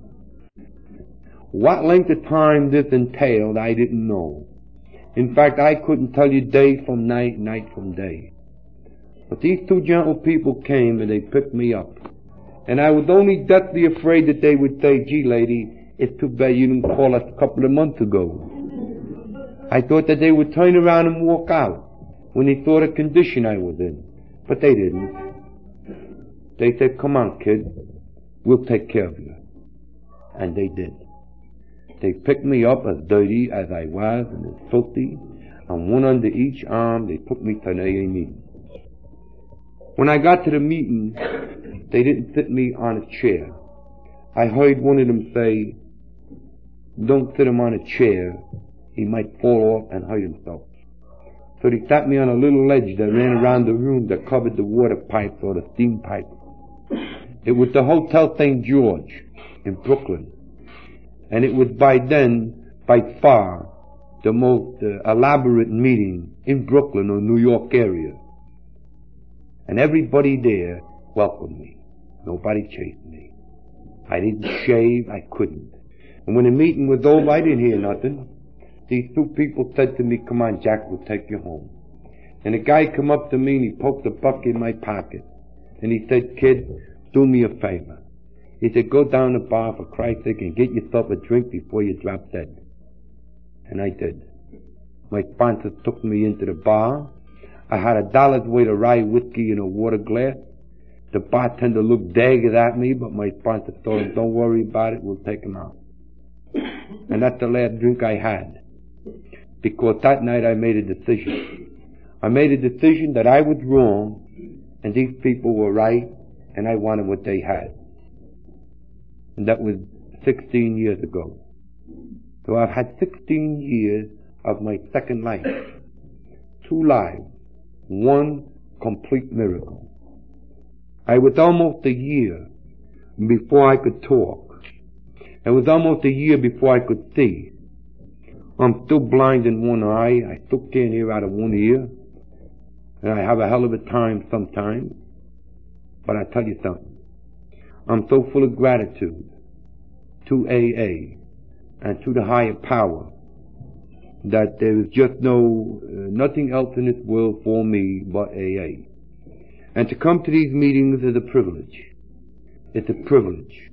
What length of time this entailed, I didn't know. In fact, I couldn't tell you day from night, night from day. But these two gentle people came and they picked me up. And I was only deathly afraid that they would say, gee, lady, it's too bad you didn't call us a couple of months ago. I thought that they would turn around and walk out when they saw the condition I was in. But they didn't. They said, come on, kid, we'll take care of you. And they did. They picked me up as dirty as I was and as filthy, and one under each arm they took me to an AA meeting. When I got to the meeting, they didn't sit me on a chair. I heard one of them say, don't sit him on a chair, he might fall off and hurt himself. So they sat me on a little ledge that ran around the room that covered the water pipes or the steam pipe. It was the Hotel St. George in Brooklyn. And it was by then, by far, the most elaborate meeting in Brooklyn or New York area. And everybody there welcomed me. Nobody chased me. I didn't shave, I couldn't. And when the meeting was over, I didn't hear nothing. These two people said to me, come on, Jack, we'll take you home. And a guy come up to me and he poked a buck in my pocket. And he said, "Kid, do me a favor." He said, "Go down the bar for Christ's sake and get yourself a drink before you drop dead." And I did. My sponsor took me into the bar. I had $1 weight of rye whiskey in a water glass. The bartender looked daggers at me, but my sponsor told him, "Don't worry about it, we'll take him out." And that's the last drink I had. Because that night I made a decision. I made a decision that I was wrong, and these people were right, and I wanted what they had. And that was 16 years ago. So I've had 16 years of my second life. 2 lives. 1 complete miracle. I was almost a year before I could talk. It was almost a year before I could see. I'm still blind in one eye. I still can't hear out of one ear. And I have a hell of a time sometimes. But I tell you something. I'm so full of gratitude to AA and to the higher power that there is just nothing else in this world for me but AA. And to come to these meetings is a privilege. It's a privilege.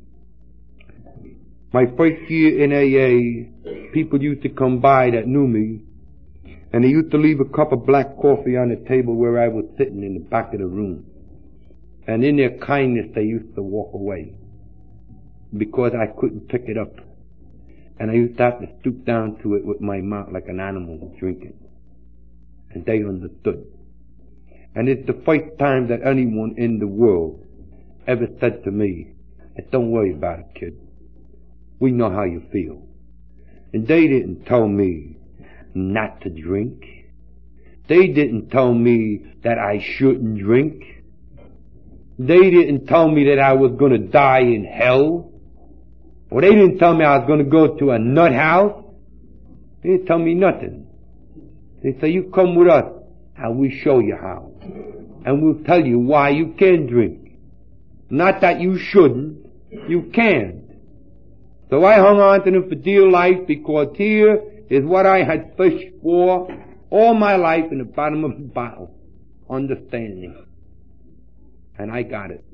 My first year in AA, people used to come by that knew me, and they used to leave a cup of black coffee on the table where I was sitting in the back of the room. And in their kindness, they used to walk away because I couldn't pick it up. And I used to have to stoop down to it with my mouth like an animal drinking. And they understood. And it's the first time that anyone in the world ever said to me, "Don't worry about it, kid. We know how you feel." And they didn't tell me not to drink. They didn't tell me that I shouldn't drink. They didn't tell me that I was going to die in hell. Or they didn't tell me I was going to go to a nut house. They didn't tell me nothing. They said, "You come with us and we'll show you how. And we'll tell you why you can drink. Not that you shouldn't, you can." So I hung on to them for dear life because here is what I had fished for all my life in the bottom of the bottle. Understanding. And I got it.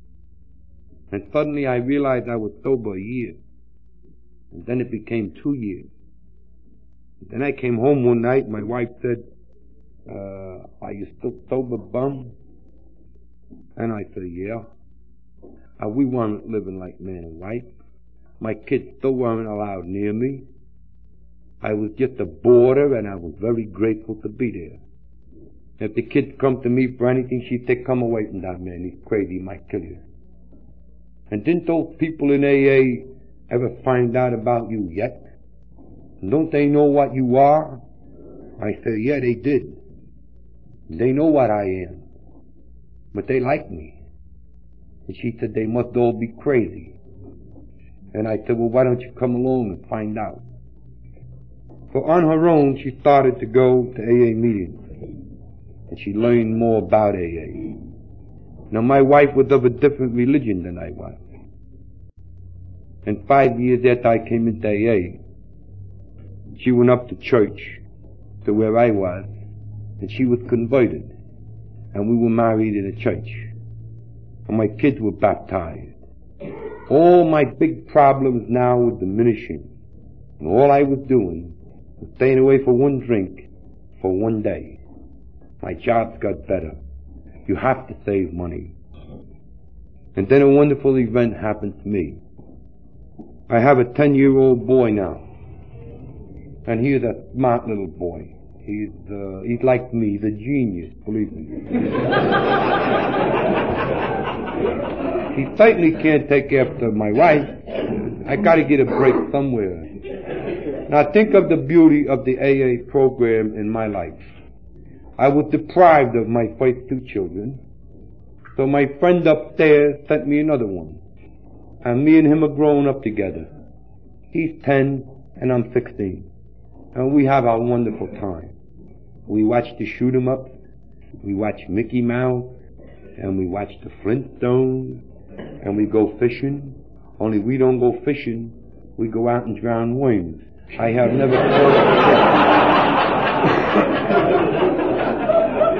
And suddenly I realized I was sober a year. And then it became 2 years. And then I came home one night, my wife said, "Are you still sober, bum?" And I said, "Yeah." We weren't living like man and wife. My kids still weren't allowed near me. I was just a boarder, and I was very grateful to be there. If the kids come to me for anything, she'd say, "Come away from that man. He's crazy. He might kill you." And didn't those people in AA ever find out about you yet? Don't they know what you are? I said, "Yeah, they did. They know what I am. But they like me." And she said, "They must all be crazy." And I said, "Well, why don't you come along and find out?" So on her own, she started to go to AA meetings. And she learned more about AA. Now, my wife was of a different religion than I was. And 5 years after I came into AA, she went up to church to where I was, and she was converted. And we were married in a church. And my kids were baptized. All my big problems now were diminishing. And all I was doing was staying away for one drink for 1 day. My jobs got better. You have to save money. And then a wonderful event happened to me. I have a 10-year-old boy now. And he is a smart little boy. He's like me. He's a genius, believe me. He certainly can't take after my wife. I gotta get a break somewhere. Now think of the beauty of the AA program in my life. I was deprived of my first 2 children. So my friend upstairs sent me another one. And me and him are growing up together. He's 10 and I'm 16. And we have a wonderful time. We watch the shoot 'em ups. We watch Mickey Mouse. And we watch the Flintstones. And we go fishing. Only we don't go fishing. We go out and drown worms. I have never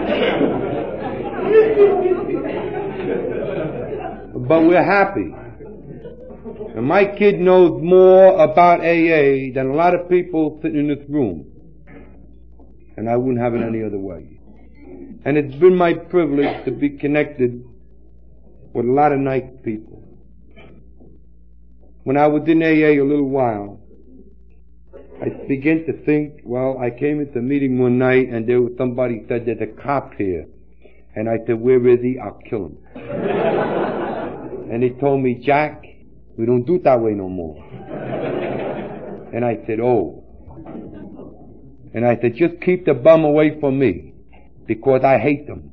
but we're happy. And my kid knows more about AA than a lot of people sitting in this room. And I wouldn't have it any other way. And it's been my privilege to be connected with a lot of nice people. When I was in AA a little while, I began to think, well, I came into a meeting one night and there was somebody said there's a cop here. And I said, where is he? I'll kill him. And he told me, Jack, we don't do it that way no more. And I said, oh. And I said, just keep the bum away from me, because I hate them.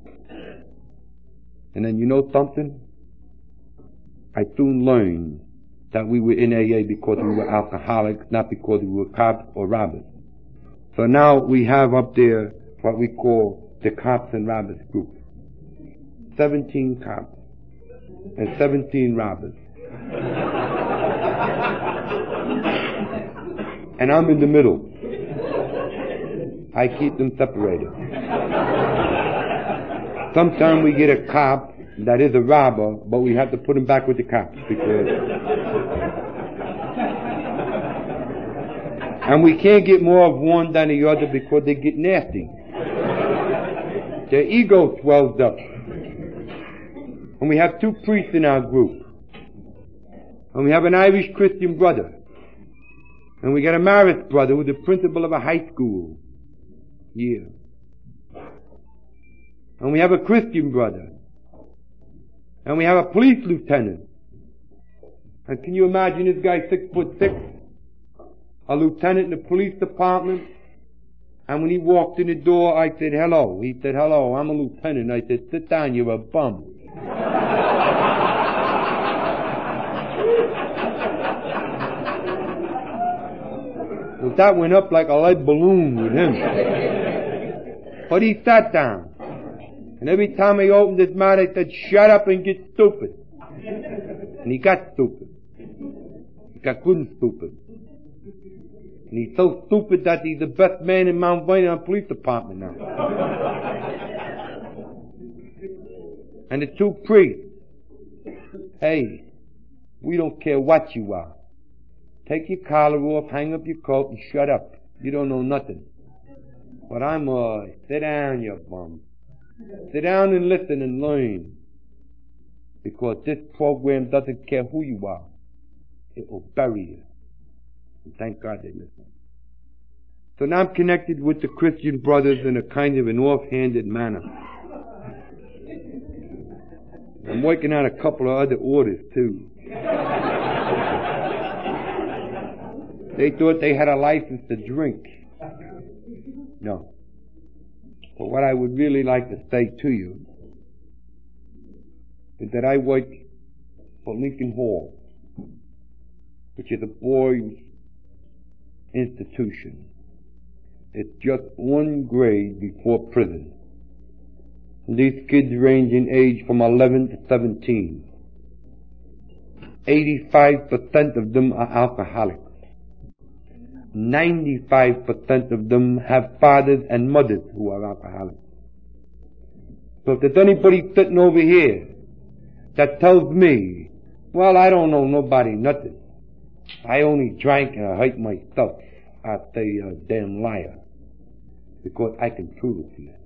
And then you know something? I soon learned that we were in AA because we were alcoholics, not because we were cops or robbers. So now we have up there what we call the Cops and Robbers group. 17 cops and 17 robbers. And I'm in the middle. I keep them separated. Sometimes we get a cop that is a robber, but we have to put him back with the cops because... And we can't get more of one than the other because they get nasty. Their ego swells up. And we have 2 priests in our group. And we have an Irish Christian brother. And we got a Maris brother who's the principal of a high school. Yeah. And we have a Christian brother. And we have a police lieutenant. And can you imagine this guy 6'6"? A lieutenant in the police department. And when he walked in the door, I said, hello. He said, hello, I'm a lieutenant. I said, sit down, you're a bum. Well, that went up like a lead balloon with him. But he sat down. And every time he opened his mouth, I said, shut up and get stupid. And he got stupid. He got good and stupid. And he's so stupid that he's the best man in Mount Vernon Police Department now. And the 2 priests, hey, we don't care what you are. Take your collar off, hang up your coat, and shut up. You don't know nothing. But I'm sit down, you bum. Sit down and listen and learn. Because this program doesn't care who you are. It will bury you. And thank God they listen. So now I'm connected with the Christian brothers in a kind of an offhanded manner. I'm working on a couple of other orders too. They thought they had a license to drink. No. But what I would really like to say to you is that I work for Lincoln Hall, which is a boys' institution. It's just 1 grade before prison. And these kids range in age from 11 to 17. 85% of them are alcoholics. 95% of them have fathers and mothers who are alcoholics. So if there's anybody sitting over here that tells me, well, I don't know nobody nothing, I only drank and I hurt myself, I'd say you're a damn liar. Because I can prove it to you.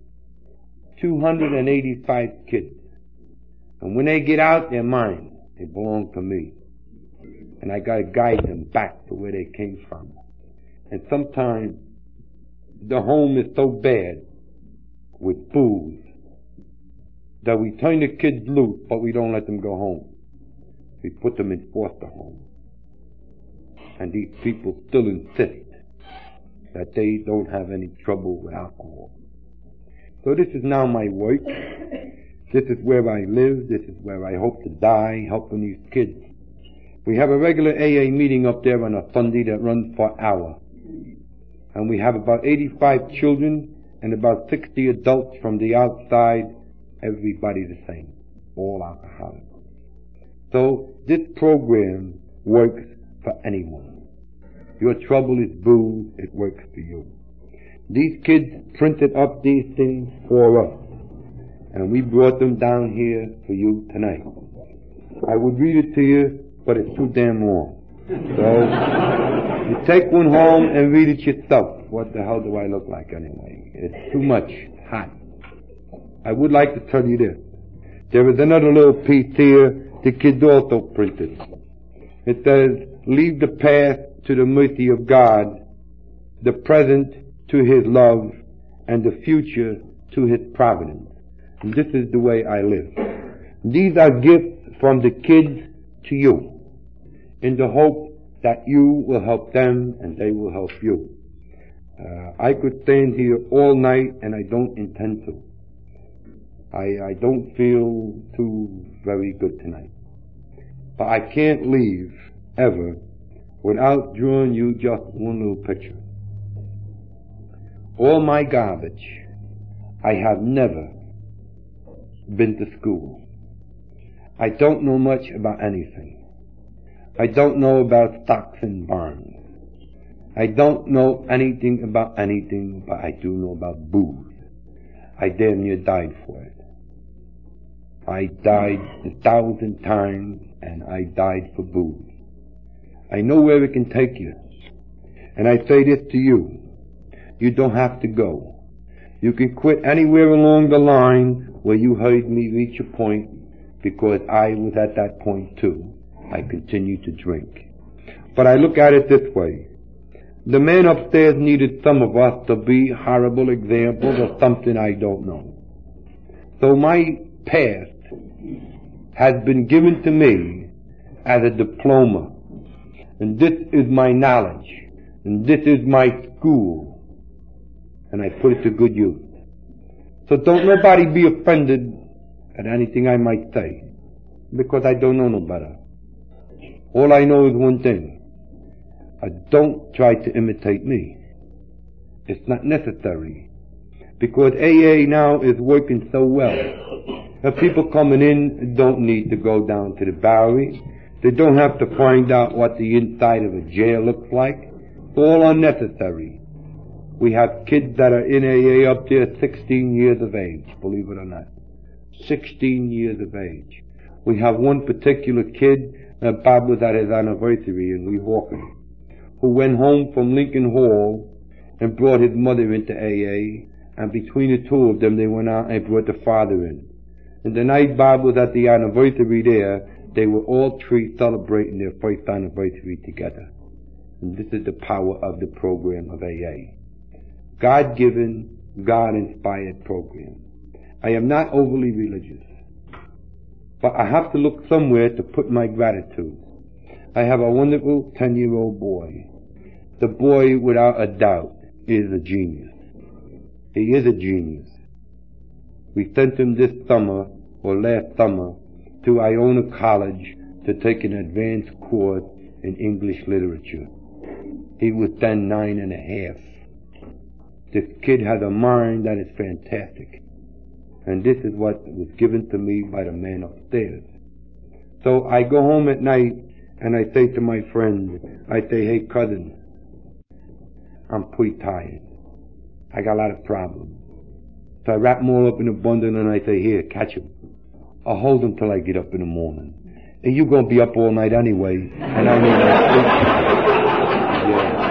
285 kids. And when they get out, they're mine. They belong to me. And I gotta guide them back to where they came from. And sometimes the home is so bad with booze that we turn the kids loose, but we don't let them go home. We put them in foster homes. And these people still insist that they don't have any trouble with alcohol. So this is now my work. This is where I live. This is where I hope to die, helping these kids. We have a regular AA meeting up there on a Sunday that runs for an hour. And we have about 85 children and about 60 adults from the outside. Everybody the same. All alcoholics. So this program works for anyone. Your trouble is booze, it works for you. These kids printed up these things for us. And we brought them down here for you tonight. I would read it to you, but it's too damn long. So, you take one home and read it yourself. What the hell do I look like anyway? It's too much. It's hot. I would like to tell you this. There is another little piece here the kids also printed. It says, leave the past to the mercy of God, the present to His love, and the future to His providence. And this is the way I live. These are gifts from the kids to you, in the hope that you will help them and they will help you. I could stand here all night, and I don't intend to. I don't feel too very good tonight. But I can't leave, ever, without drawing you just one little picture. All my garbage, I have never been to school. I don't know much about anything. I don't know about stocks and bonds. I don't know anything about anything, but I do know about booze. I damn near died for it. I died 1,000 times, and I died for booze. I know where it can take you. And I say this to you. You don't have to go. You can quit anywhere along the line where you heard me reach a point, because I was at that point too. I continue to drink. But I look at it this way. The man upstairs needed some of us to be horrible examples of something I don't know. So my past has been given to me as a diploma. And this is my knowledge. And this is my school. And I put it to good use. So don't nobody be offended at anything I might say, because I don't know no better. All I know is one thing. Don't try to imitate me. It's not necessary. Because AA now is working so well. The people coming in don't need to go down to the Bowery. They don't have to find out what the inside of a jail looks like. It's all unnecessary. We have kids that are in AA up there 16 years of age, believe it or not. 16 years of age. We have one particular kid, Bob was at his anniversary in Weehawken, who went home from Lincoln Hall and brought his mother into AA, and between the two of them they went out and brought the father in. And the night Bob was at the anniversary there, they were all three celebrating their first anniversary together. And this is the power of the program of AA. God-given, God-inspired program. I am not overly religious, but I have to look somewhere to put my gratitude. I have a wonderful 10-year-old boy. The boy, without a doubt, is a genius. He is a genius. We sent him this summer, or last summer, to Iona College to take an advanced course in English literature. He was then 9 and a half. This kid has a mind that is fantastic. And this is what was given to me by the man upstairs. So I go home at night and I say to my friend, I say, hey cousin, I'm pretty tired. I got a lot of problems. So I wrap them all up in a bundle and I say, here, catch them. I'll hold them till I get up in the morning. And you're going to be up all night anyway, and I need my sleep. Yeah.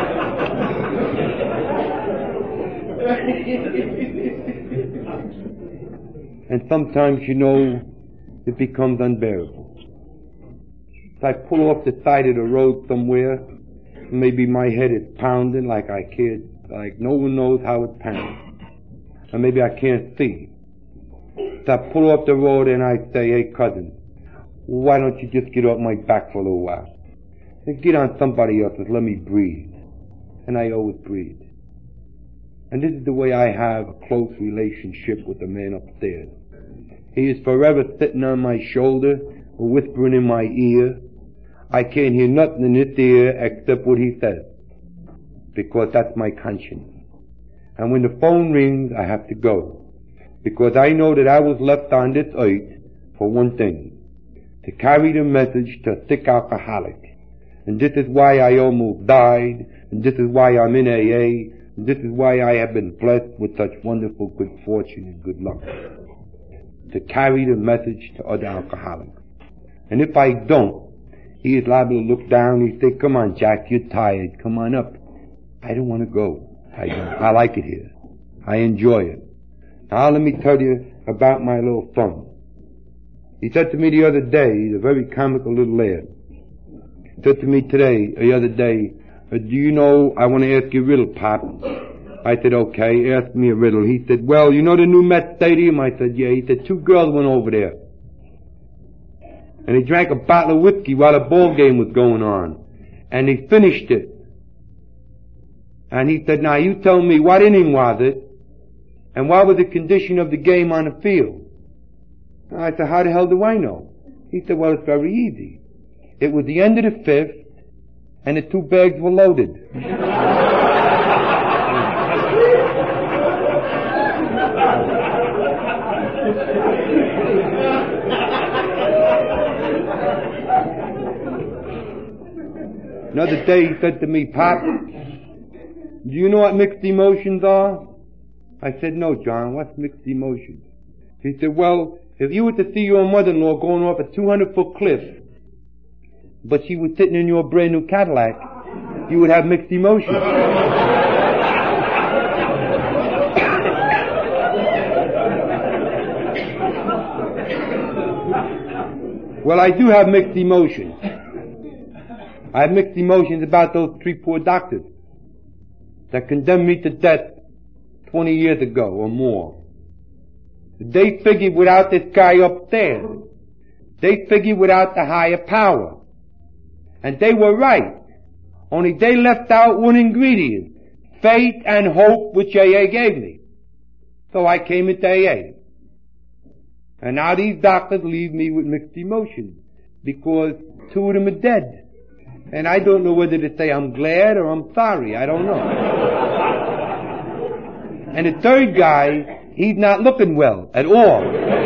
And sometimes, it becomes unbearable. So I pull off the side of the road somewhere. Maybe my head is pounding like like no one knows how it pounds. Or maybe I can't see. So I pull off the road and I say, hey cousin, why don't you just get off my back for a little while? And get on somebody else's, let me breathe. And I always breathe. And this is the way I have a close relationship with the man upstairs. He is forever sitting on my shoulder or whispering in my ear. I can't hear nothing in this ear except what he says, because that's my conscience. And when the phone rings, I have to go, because I know that I was left on this earth for one thing, to carry the message to a sick alcoholic. And this is why I almost died, and this is why I'm in AA, and this is why I have been blessed with such wonderful good fortune and good luck, to carry the message to other alcoholics. And if I don't, he is liable to look down. He say, come on, Jack, you're tired. Come on up. I don't want to go. I don't. I like it here. I enjoy it. Now let me tell you about my little son. He said to me the other day, he's a very comical little lad. He said to me the other day, do you know, I want to ask you a riddle, Pop. I said, okay, ask me a riddle. He said, well, you know the new Met Stadium? I said, yeah. He said, 2 girls went over there. And he drank a bottle of whiskey while the ball game was going on. And he finished it. And he said, now you tell me, what inning was it? And what was the condition of the game on the field? And I said, how the hell do I know? He said, well, it's very easy. It was the end of the 5th, and the 2 bags were loaded. Another day he said to me, Pop, do you know what mixed emotions are? I said, no, John, what's mixed emotions? He said, well, if you were to see your mother-in-law going off a 200-foot cliff, but she was sitting in your brand new Cadillac, you would have mixed emotions. Well, I do have mixed emotions. I have mixed emotions about those 3 poor doctors that condemned me to death 20 years ago or more. They figured without this guy upstairs, they figured without the higher power. And they were right. Only they left out one ingredient, faith and hope, which AA gave me. So I came into AA. And now these doctors leave me with mixed emotions because 2 of them are dead. And I don't know whether to say I'm glad or I'm sorry. I don't know. And the 3rd guy, he's not looking well at all.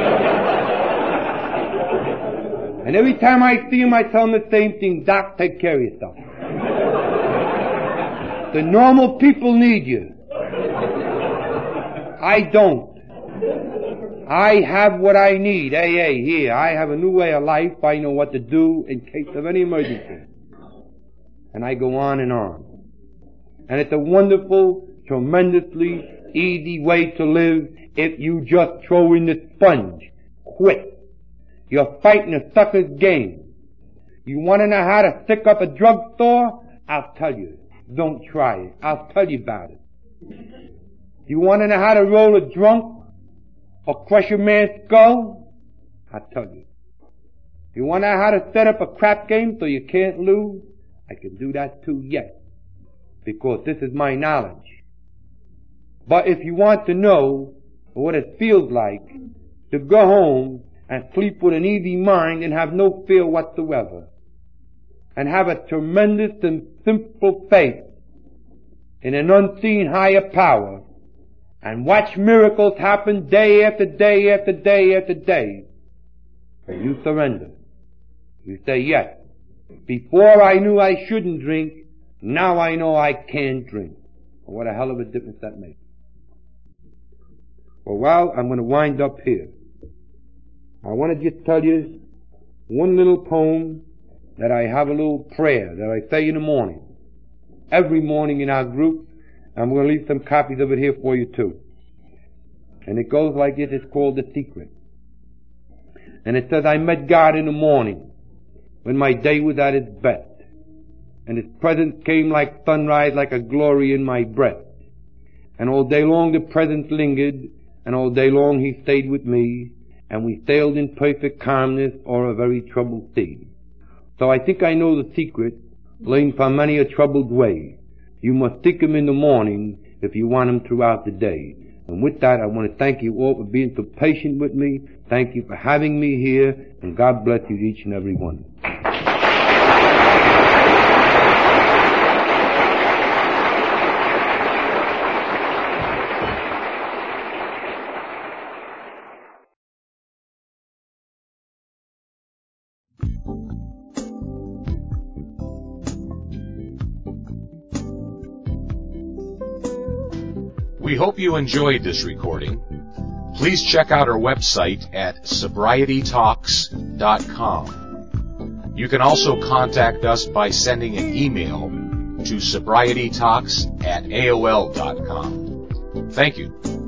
And every time I see him, I tell him the same thing, Doc, take care of yourself. The normal people need you. I don't. I have what I need. AA, here. I have a new way of life. I know what to do in case of any emergency. And I go on and on. And it's a wonderful, tremendously easy way to live if you just throw in the sponge. Quit. You're fighting a sucker's game. You want to know how to stick up a drugstore? I'll tell you. Don't try it. I'll tell you about it. You want to know how to roll a drunk or crush a man's skull? I'll tell you. You want to know how to set up a crap game so you can't lose? I can do that too, yes. Because this is my knowledge. But if you want to know what it feels like to go home and sleep with an easy mind and have no fear whatsoever, and have a tremendous and simple faith in an unseen higher power, and watch miracles happen day after day after day after day, and you surrender. You say, yes. Before I knew I shouldn't drink, now I know I can drink. What a hell of a difference that makes. Well, I'm going to wind up here. I want to just tell you one little poem that I have, a little prayer that I say in the morning. Every morning in our group. I'm going to leave some copies of it here for you too. And it goes like this. It's called The Secret. And it says, I met God in the morning when my day was at its best. And His presence came like sunrise, like a glory in my breast. And all day long the presence lingered, and all day long He stayed with me, and we sailed in perfect calmness o'er a very troubled sea. So I think I know the secret, learned from many a troubled way. You must seek Him in the morning if you want Him throughout the day. And with that, I want to thank you all for being so patient with me. Thank you for having me here, and God bless you each and every one. We hope you enjoyed this recording. Please check out our website at sobrietytalks.com. You can also contact us by sending an email to sobrietytalks@aol.com. Thank you.